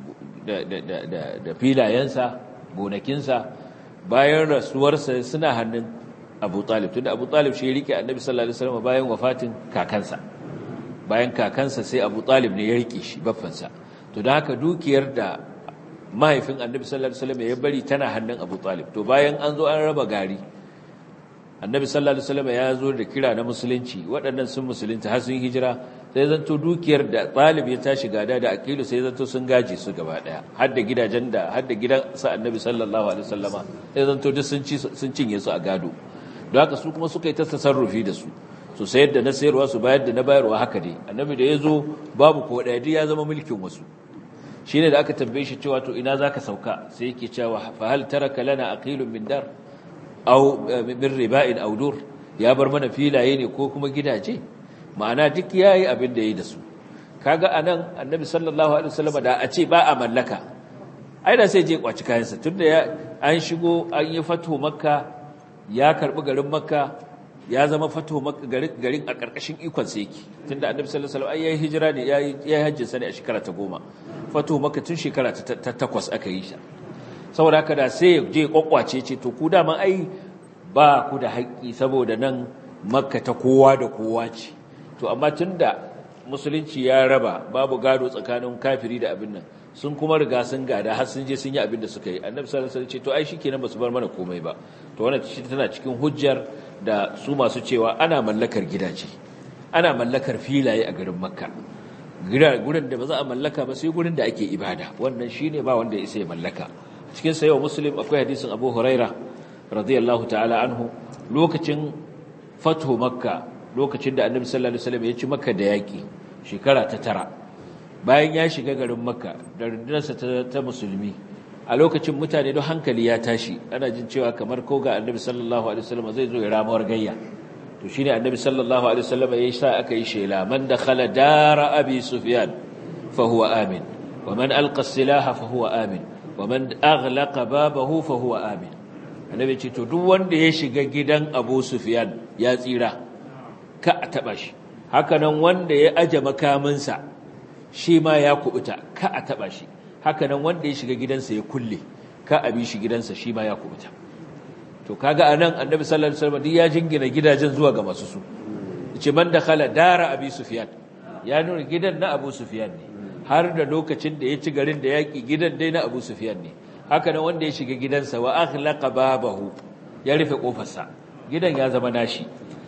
da filayensa, gonakinsa, bayan rasuwarsa suna hannun Abu Talib, tunda Abu Talib shi ya rike Annabi sallallahu alaihi wasallam bayan wafatin kakansa. Bayan kakansa sai Abu Talib ne ya rike shi, baffansa. To da haka dukiyar da mahaifin Annabi sallallahu alaihi wasallam ya bari tana hannun Abu Talib. To bayan an zo an raba gari, Annabi sallallahu alaihi wasallam ya zo da kira na musulunci, waɗannan sun musulunta har sun hijira, sai zanto dukiyar da Talib ya tashi gada da Aqilu sai zanto sun gaje su gaba daya, har da gidajen da har da gidan sa Annabi sallallahu alaihi wasallama sai zanto duk sun cinye su a gado. Don haka su kuma suka yi ta tasarrufi da su, su sayar da na sayarwa su bayar da na bayarwa haka dai annabi da ya zo babu ko ɗaya ya zama mulkin wasu shi ne da aka tambaye shi cewa to ina za ka sauka sai yake cewa fa hal taraka lana aqilun min dar aw min riba'in aw dur ya bar mana filaye ne ko kuma gidaje ma'ana duk yayi abin da yayi da su kaga anan annabi sallallahu alaihi wasallam da a ce ba a mallaka ai da sai je kwaci kayansa tunda an shigo an yi fatu makka ya karbi garin makka ya zama fatu makka garin a karkashin ikon sa yake tunda annabi sallallahu alaihi wasallam yayi hijira ne yayi hajjin sa ne a shekara ta 10 fatu makka tun shekara ta 8 aka yi shi saboda haka da sai je kwakwace ce to ku da man ai ba ku da haƙƙi saboda nan makka ta kowa da kowa ce to amma tunda musulunci ya raba babu gado tsakanin kafiri da abin nan sun kuma riga sun gada har sun je sun yi abin da suka yi annabi sallallahu alaihi wasallam ce to ai shikenan basu bar mana komai ba to wannan tana cikin hujjar da su masu cewa ana mallakar gidaje ana mallakar filaye a garin makka gurin da ba za a mallaka ba sai gurin da ake ibada wannan shine ba wanda ya isa ya mallaka cikin sayyid muslim akwai hadisin abu huraira radiyallahu ta'ala anhu lokacin fathu makka lokacin da annabi sallallahu alaihi wasallam ya ci makka da yaki shekara ta 9 bayan ya shiga garin makka da rundunarsa ta musulmi a lokacin mutane don hankali ya tashi ana jin cewa kamar ko ga annabi sallallahu alaihi wasallam zai zo ya ramuwar gayya to shine annabi sallallahu alaihi wasallam ya sa aka yi shela man dakhala dara abi sufyan fa huwa amin wa man alqa as-silaha fa huwa amin wa man aghlaqa babahu fa huwa amin annabi ce to duk wanda ya shiga gidan abu sufyan ya tsira ka a taba shi haka nan wanda ya aje makaminsa shi ma ya kubuta ka a taba shi haka nan wanda ya shiga gidansa ya kulle ka a bi shi gidansa shi ma ya kubuta to kaga anan annabi sallallahu alaihi wasallam ya jingina gidajen zuwa ga masu su yace man dakhala dara abi sufyan ya nuna gidan na abu sufyan ne har da lokacin da ya ci garin da yaki gidan dai na abu sufyan ne haka nan wanda ya shiga gidansa wa akhlaqa babahu ya rufe kofarsa gidan ya zama nashi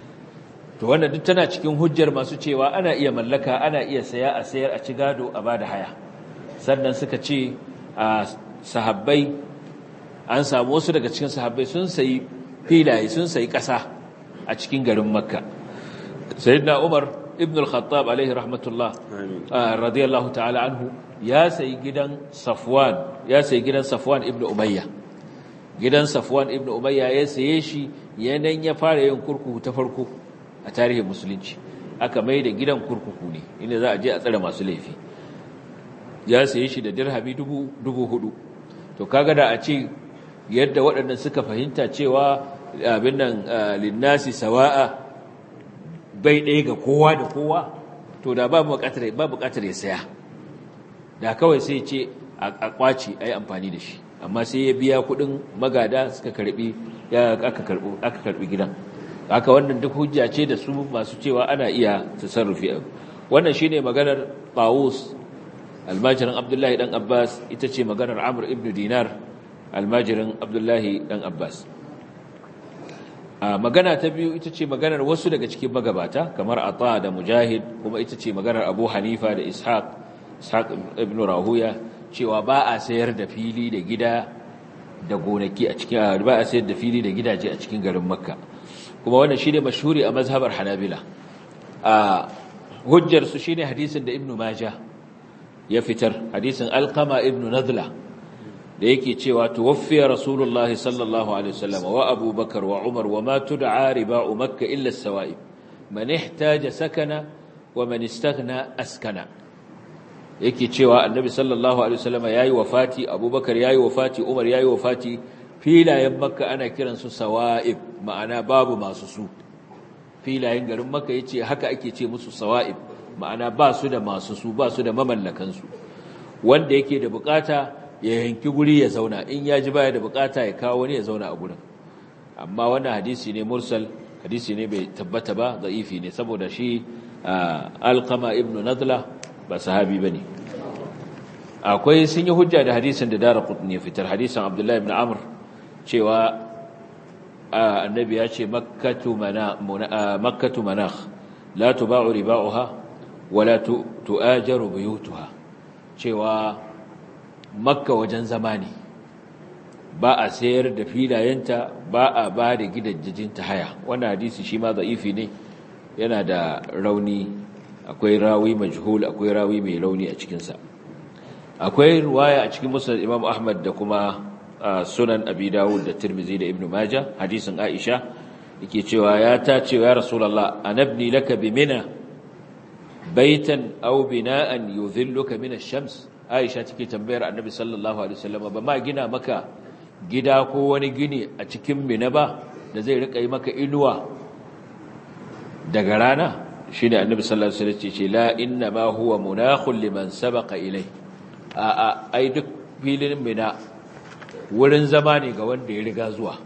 to wannan duk tana cikin hujjar masu cewa ana iya mallaka ana iya saya a sayar a ci gado a bada haya sannan suka ce a sahabbai an samu wasu daga cikin sahabbai sun sayi filaye sun sayi ƙasa a cikin garin makka sayyidina umar ibn al-khattab alaihi rahmatullah radiyallahu ta'ala anhu ya sayi gidan safwan ibn umayya gidan safwan ibn umayya ya saye shi yanan ya fara yin kurkuku ta farko a tarihin musulunci aka mai da gidan kurkuku ne inda za a je a tsare masu laifi ya saye shi da dirhami 4,000 to kaga da a ce yadda waɗannan suka fahimta cewa abin nan linnasi sawa'a bai ɗaya ga kowa da kowa to da ba buƙatar ya saya da kawai sai ce a ƙwaci a yi amfani da shi amma sai ya biya kuɗin magada suka aka karɓi gidan haka wannan duk hujja ce da su masu cewa ana iya tasarrufi wannan shine maganar Tawus almajirin Abdullahi dan Abbas ita ce maganar Amr ibn Dinar almajirin Abdullahi dan Abbas magana ta biyu ita ce maganar wasu daga cikin magabata kamar Ata da Mujahid kuma ita ce maganar Abu Hanifa da Ishaq ibn Rahuya cewa ba a sayar da fili da gida da gonaki a cikin ba a sayar da fili da gidaje a cikin garin Makka kuma wannan shine mashhuri a mazhabar Hanabila hujjar su shine hadisin da Ibn Majah ya fitar hadisin Alqama ibn Nadla da yake cewa tuwaffiya Rasulullah sallallahu alaihi wasallam wa Abu Bakar wa Umar wa ma tud'a riba'u Makkah illa as-sawa'ib man ihtaja sakana wa man istaghna askana yake cewa Annabi sallallahu alaihi wasallam yayi wafati Abu Bakar yayi wafati Umar yayi wafati filayen Makka ana kiransu sawa'ib ma'ana babu masu su filayen garin Makka yace haka ake ce musu sawa'ib ma'ana ba su da masu su ba su da mamallakan su wanda yake da bukata ya yanki guri ya zauna in ya ji baya da bukata ya kawo wani ya zauna a gurin amma wannan hadisi ne mursal hadisi ne bai tabbata ba da'ifi ne saboda shi Alqama ibn Nadla ba sahabi bane akwai sun yi hujja da hadisin da Daraqutni ya fitar hadisin Abdullah ibn Amr cewa annabi ya ce makkatu manakh la tuba'u riba'uha wala tu'ajaru buyutuha cewa makka wajen zama ne ba a sayar da filayenta ba a ba da gidajenta haya wannan hadisi shi ma da'ifi ne yana da rauni, akwai rawi majhul, akwai rawi mai rauni a cikinsa. Akwai ruwaya a cikin musnad Imam Ahmad da kuma sunan Abi Dawud da Tirmidhi da Ibn Majah, hadisin Aisha yake cewa ya Rasulullah, anabni laka bi Mina baitan aw bina'an yudhilluka min ash-shams. Aisha take tambayar Annabi sallallahu alaihi wasallam, ba ma gina maka gida ko wani gini a cikin Mina ba da zai rika yi maka inuwa daga rana? Shine Annabi sallallahu alaihi wasallam ce la inna ma huwa munakhul liman sabaqa ilai. Ai duk filin Mina wurin zama ne ga wanda ya riga zuwa,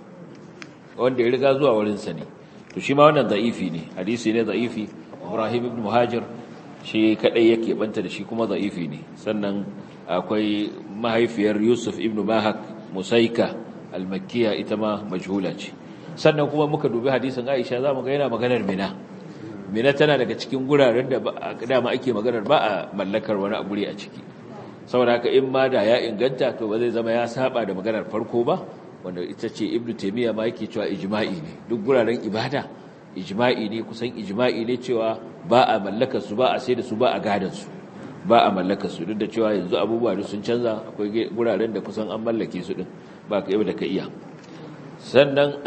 wurinsa ne. To shi ma wannan da'ifi ne, hadisi ne da'ifi. Ibrahim ibn Muhajir shi kadai yake banta da shi, kuma da'ifi ne. Sannan akwai mahaifiyar Yusuf ibn Mahak Musaika al-Makkiya, ita ma majhula ce. Sannan kuma muka dubi hadisin Aisha zamu ga yana maganar Mina. Mina tana daga cikin guraren da dama ake maganar ba a mallakar wani a guri a ciki. Saboda haka in ma da ya inganta to ba zai zama ya saba da maganar farko ba, wanda ita ce Ibn Taymiyyah ma yake cewa ijma'i ne. Duk guraren ibada ijma'i ne, kusan ijma'i ne cewa ba a mallakar su, ba a sai da su, ba a gadan su, ba a mallakar su. Duk da cewa yanzu abubuwa da sun canza, akwai guraren da kusan an mallake su din, ba ka yau da ka iya. Sannan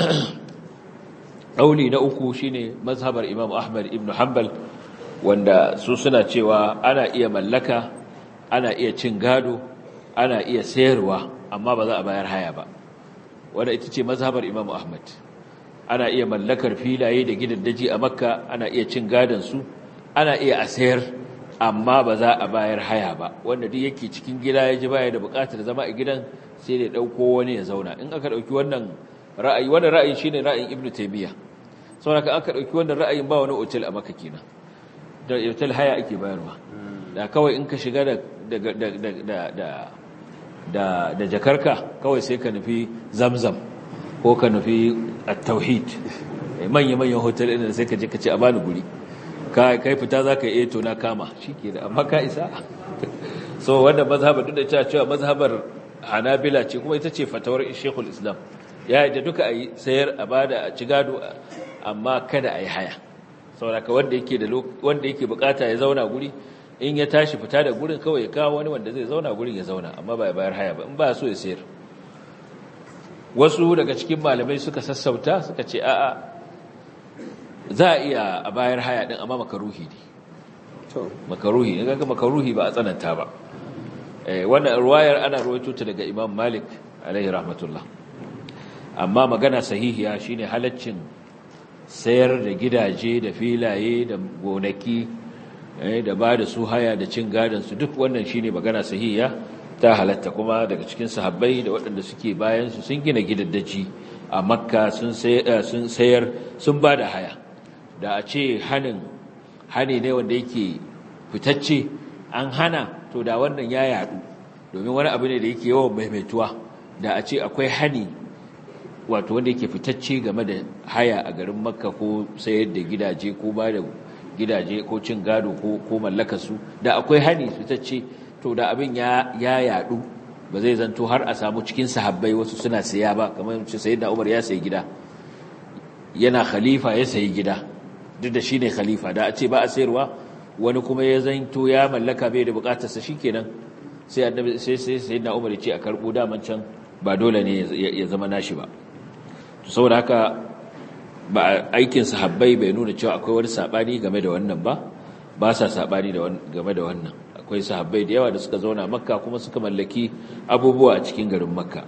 auli na uku shine mazhabar Imam Ahmad ibn Hanbal, wanda su suna cewa ana iya mallaka, ana iya cin gado, ana iya sayarwa, amma ba za a bayar haya ba. Wanda ita ce mazhabar Imam Ahmad. Ana iya mallakar filaye da gidaddaji a Makka, ana iya cin gadon su, ana iya a sayar, amma ba za a bayar haya ba. Wanda duk yake cikin gida ya ji baya da buƙatar zama a gidan, sai da dauko wani ya zauna. In aka dauki wannan ra'ayi shine ra'ayin Ibn Taymiyyah. Saboda aka dauki wannan ra'ayin, ba wani otel a Makka kenan. Da otel haya ake bayarwa. Da kawai in ka shiga da jakarka kawai sai ka nufi Zamzam ko ka nufi at-Tauhid, manya-manyan hotel ɗin sai ka je ka ce a bani guri, kai fita za ka yi to na kama shi ke da, amma ka isa. So wanda mazhabar, duk da cewa mazhabar Hanabila ce, kuma ita ce fatawar Sheikhul Islam, ya yi da duka a yi sayar, a bada, a ci gado, amma kada a yi haya. Saboda ka wanda yake bukata ya zauna guri, in ya tashi fita da gurin kawai ya kawo wani wanda zai zauna gurin ya zauna, amma ba ya bayar haya ba, in ba so ya sayar. Wasu daga cikin malamai suka sassauta, suka ce a'a, za a iya a bayar haya din, amma makaruhi ne. Makaruhi ne, kaga makaruhi ba a tsananta ba. Wannan ruwayar ana ruwaito ta daga Imam Malik alaihi rahmatullah. Amma magana sahihiya shine halaccin sayar da gidaje da filaye da gonaki, da ba da su haya da cin gadon su, duk wannan shine magana sahihiya, ta halatta. Kuma daga cikin sahabbai da waɗanda suke bayan su sun gina gidaddaji a Makka, sun sayar, sun ba da haya. Da a ce hani ne wanda yake fitacce, an hana, to da wannan ya yadu, domin wani abu ne da yake yawan maimaituwa. Da a ce akwai hani, wato wanda yake fitacce game da haya a garin Makka, ko sayar da gidaje, ko ba da gidaje, ko cin gado, ko mallaka su, da akwai hani fitacce, to da abin ya yadu, ba zai zanto har a samu cikin sahabbai wasu suna saya ba. Kamar yace sayyidina Umar ya sayi gida, yana khalifa ya sayi gida, duk da shine khalifa. Da a ce ba a sayarwa, wani kuma ya zanto ya mallaka bai da bukatar sa, shikenan sai annabi sai sayyidina Umar ya ce a karbo, daman can ba dole ne ya zama nashi ba. To saboda haka ba aikin sahabbai bai nuna cewa akwai wani sabani game da wannan ba sa sabani game da wannan. Akwai sahabbai da yawa da suka zauna Makka kuma suka mallaki abubuwa a cikin garin Makka.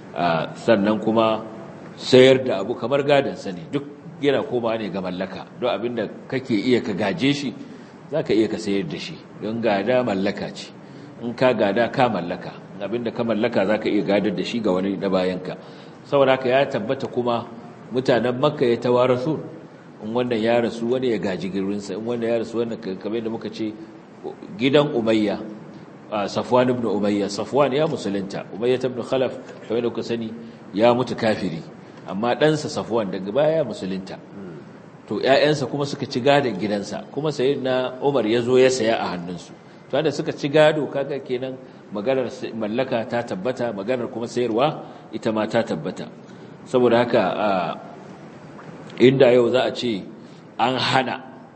Sannan kuma sayar da abu kamar gadon sa ne, duk yana koma ne ga mallaka. Don abinda kake iya ka gaje shi, zaka iya ka sayar da shi, don gada mallaka ce. In ka gada ka mallaka, abinda ka mallaka zaka iya gadar da shi ga wani na bayanka. Saboda haka ya tabbata kuma mutanen Makka ya tawarasu, in wannan ya rasu wani ya gaji girinsa, in wannan ya rasu wannan, kamar da muka ce gidan Umayya, Safwan ibn Umayya, Safwan ya musulunta, Umayya ibn Khalaf kamar da kuka sani ya mutu kafiri, amma ɗansa Safwan daga baya ya musulunta. To ƴaƴansa kuma suka ci gadon gidansa, kuma sayyidina Umar ya zo ya saya a hannunsu. To da suka ci gado, kaga kenan maganar mallaka ta tabbata, maganar kuma sayarwa ita ma ta tabbata. Saboda haka inda yau za a ce an hana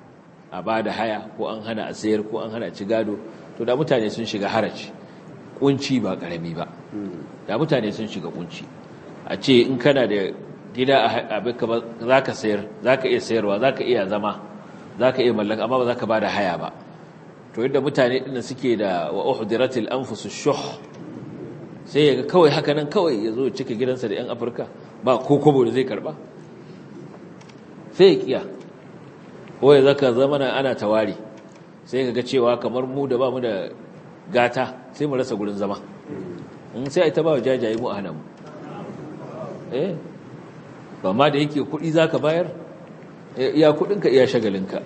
a ba da haya ko an hana a sayar ko an hana ci gado, to da mutane sun shiga haraci, kunci ba karami ba, da mutane sun shiga kunci. A ce in kana da gida a abinka ba za ka sayar, za ka iya sayarwa, za ka iya zama, za ka iya mallaka, amma ba za ka ba da haya ba. To yadda mutane ɗin suke da wa uhdiratil anfusu shuh, sai ya ga kawai haka nan kawai ya zo cika gidansa da 'yan Afirka ba ko kobo da zai karba, sai ya kiya. Ko ya zaka zama ana tawari, sai ka ga cewa kamar mu da ba mu da gata sai mu rasa gurin zama, in sai a ta ba wa jajaye mu a hana mu. Ba ma da yake kuɗi za ka bayar, iya kuɗinka iya shagalinka.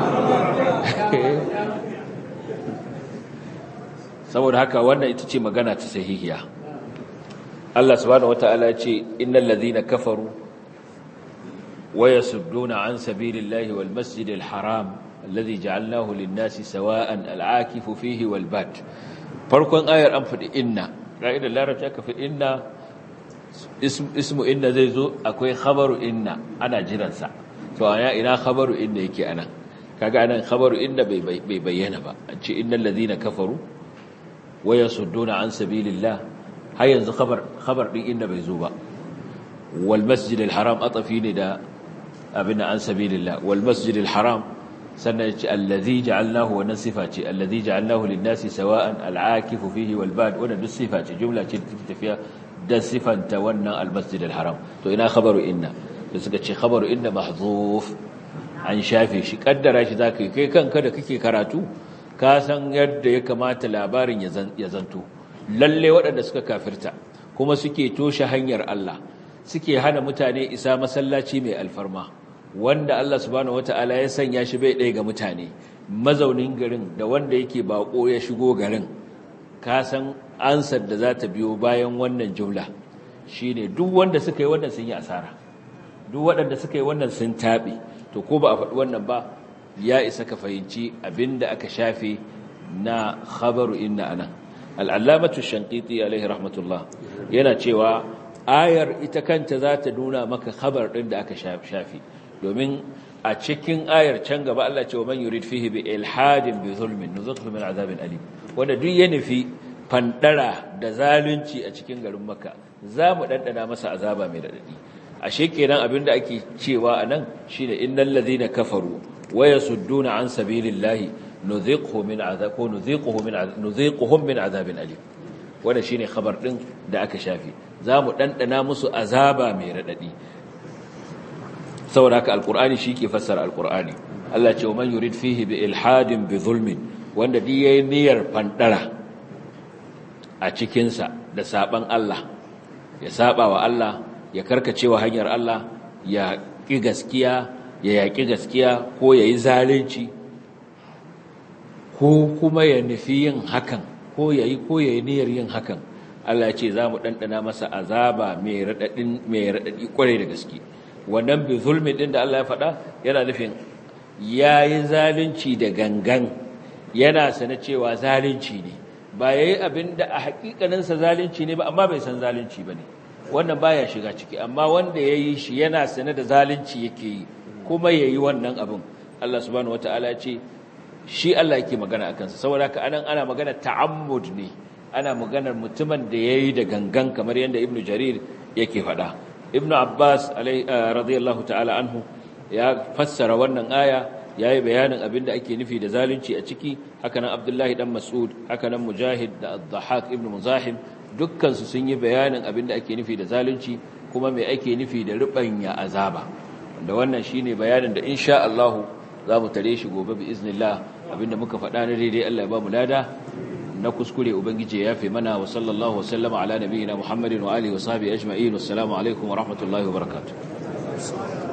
Saboda haka wannan ita ce magana ta sahihiya. Allah subhanahu wata'ala ya ce innal ladhina kafaru wa yasudduna an sabilillahi wal masjidil haram alladhi ja'alnahu lin-nasi sawa'an al-'akifu fihi wal bad. Farkon ayar an fadi inna, ra'idar larabci aka fi inna, ismu inna zai zo akwai khabaru inna ana jiransa. To ina khabaru inna yake anan? Kaga anan khabaru inna bai bayyana ba. An ce innal ladhina kafaru wa yasudduna an sabilillah, har yanzu khabar din inda bai zo ba. Wal masjidil haram atafi ne da abin an sabilillah, wal masjidil haram sannan yace allazi ja'alnahu wa nasifa ce allazi ja'alnahu lin-nasi sawa'an al-'akifu fihi wal bad, wannan duk sifa ce, jumla ce take tafiya da sifanta wannan al masjidil haram. To ina khabaru inna? Da suka ce khabaru inna mahzuf, an shafe shi, kaddara shi zaka yi kai kanka da kake karatu ka san yadda ya kamata labarin ya zanto. Lalle waɗanda suka kafirta kuma suke toshe hanyar Allah, suke hana mutane isa masallaci mai alfarma, wanda Allah subhanahu wata'ala ya sanya shi bai ɗaya ga mutane, mazaunin garin da wanda yake bako ya shigo garin, ka san ansar da za ta biyo bayan wannan jumla shine duk wanda suka yi wannan sun yi asara, duk waɗanda suka yi wannan sun taɓe. To ko ba a faɗi wannan ba, ya isa ka fahimci abinda aka shafe na khabaru inna anan. Al-allamatu Shanqiti alaihi rahmatullah yana cewa ayar ita kanta za ta nuna maka khabar din da aka shafe, domin a cikin ayar can gaba Allah ce wa man yurid fihi bi ilhadin bi zulmin nuzighu min azabin alim, wanda duk ya nufi fandara da zalunci a cikin garin Makka za mu dandana masa azaba mai radadi. Ashe kenan abinda ake cewa anan shine innal ladhina kafaru wa yasudduna an sabilillahi nuziquhum min azabin alim. Wannan shine khabar din da aka shafi, zamu dandana musu azaba mai radadi. Saboda haka alqur'ani shike fassara alqur'ani. Allah ce man yurid fihi bi ilhadin bi zulmin, wanda duk yayin niyyar fandara a cikin sa da saban Allah, ya saba wa Allah, ya karkacewa hanyar Allah, ya ki gaskiya, ya yaƙi gaskiya, ko ya yi zalunci, ko kuma ya nufi yin hakan, ko ya yi niyyar yin hakan, Allah ya ce za mu ɗanɗana masa azaba mai raɗaɗi ƙwarai da gaske. Wannan bi zulmi ɗin da Allah ya faɗa yana nufin ya yi zalunci da gangan, yana sana cewa zalunci ne, ba ya yi abin da a haƙiƙaninsa zalunci ne ba, amma bai san zalunci ba ne, wannan baya shiga ciki. Amma wanda ya yi shi yana sana da zalunci yake yi, kuma ya yi wannan abin, Allah subhanahu wata'ala ce shi Allah yake magana a kansa. Saboda haka anan ana magana ta'ammud ne, ana maganar mutumin da ya yi da gangan, kamar yadda Ibn Jarir yake faɗa. Ibn Abbas radiyallahu ta'ala anhu ya fassara wannan aya, ya yi bayanin abin da ake nufi da zalunci a ciki. Hakanan Abdullahi dan Mas'ud, hakanan Mujahid da Ad-Dhahhak ibn Muzahim, dukkansu sun yi bayanin abin da ake nufi da zalunci, kuma me ake nufi da rubanya azaba. Da wannan shine bayanin da insha Allah za mu tare shi gobe bi iznillah. Abinda muka faɗa na daidai Allah ya ba mu lada, na kuskure ubangiji ya yafe mana. Wa sallallahu wa sallama ala nabiyyina Muhammadin wa alihi wa sahbihi ajma'in. Wassalamu alaikum wa rahmatullahi wa barakatuh.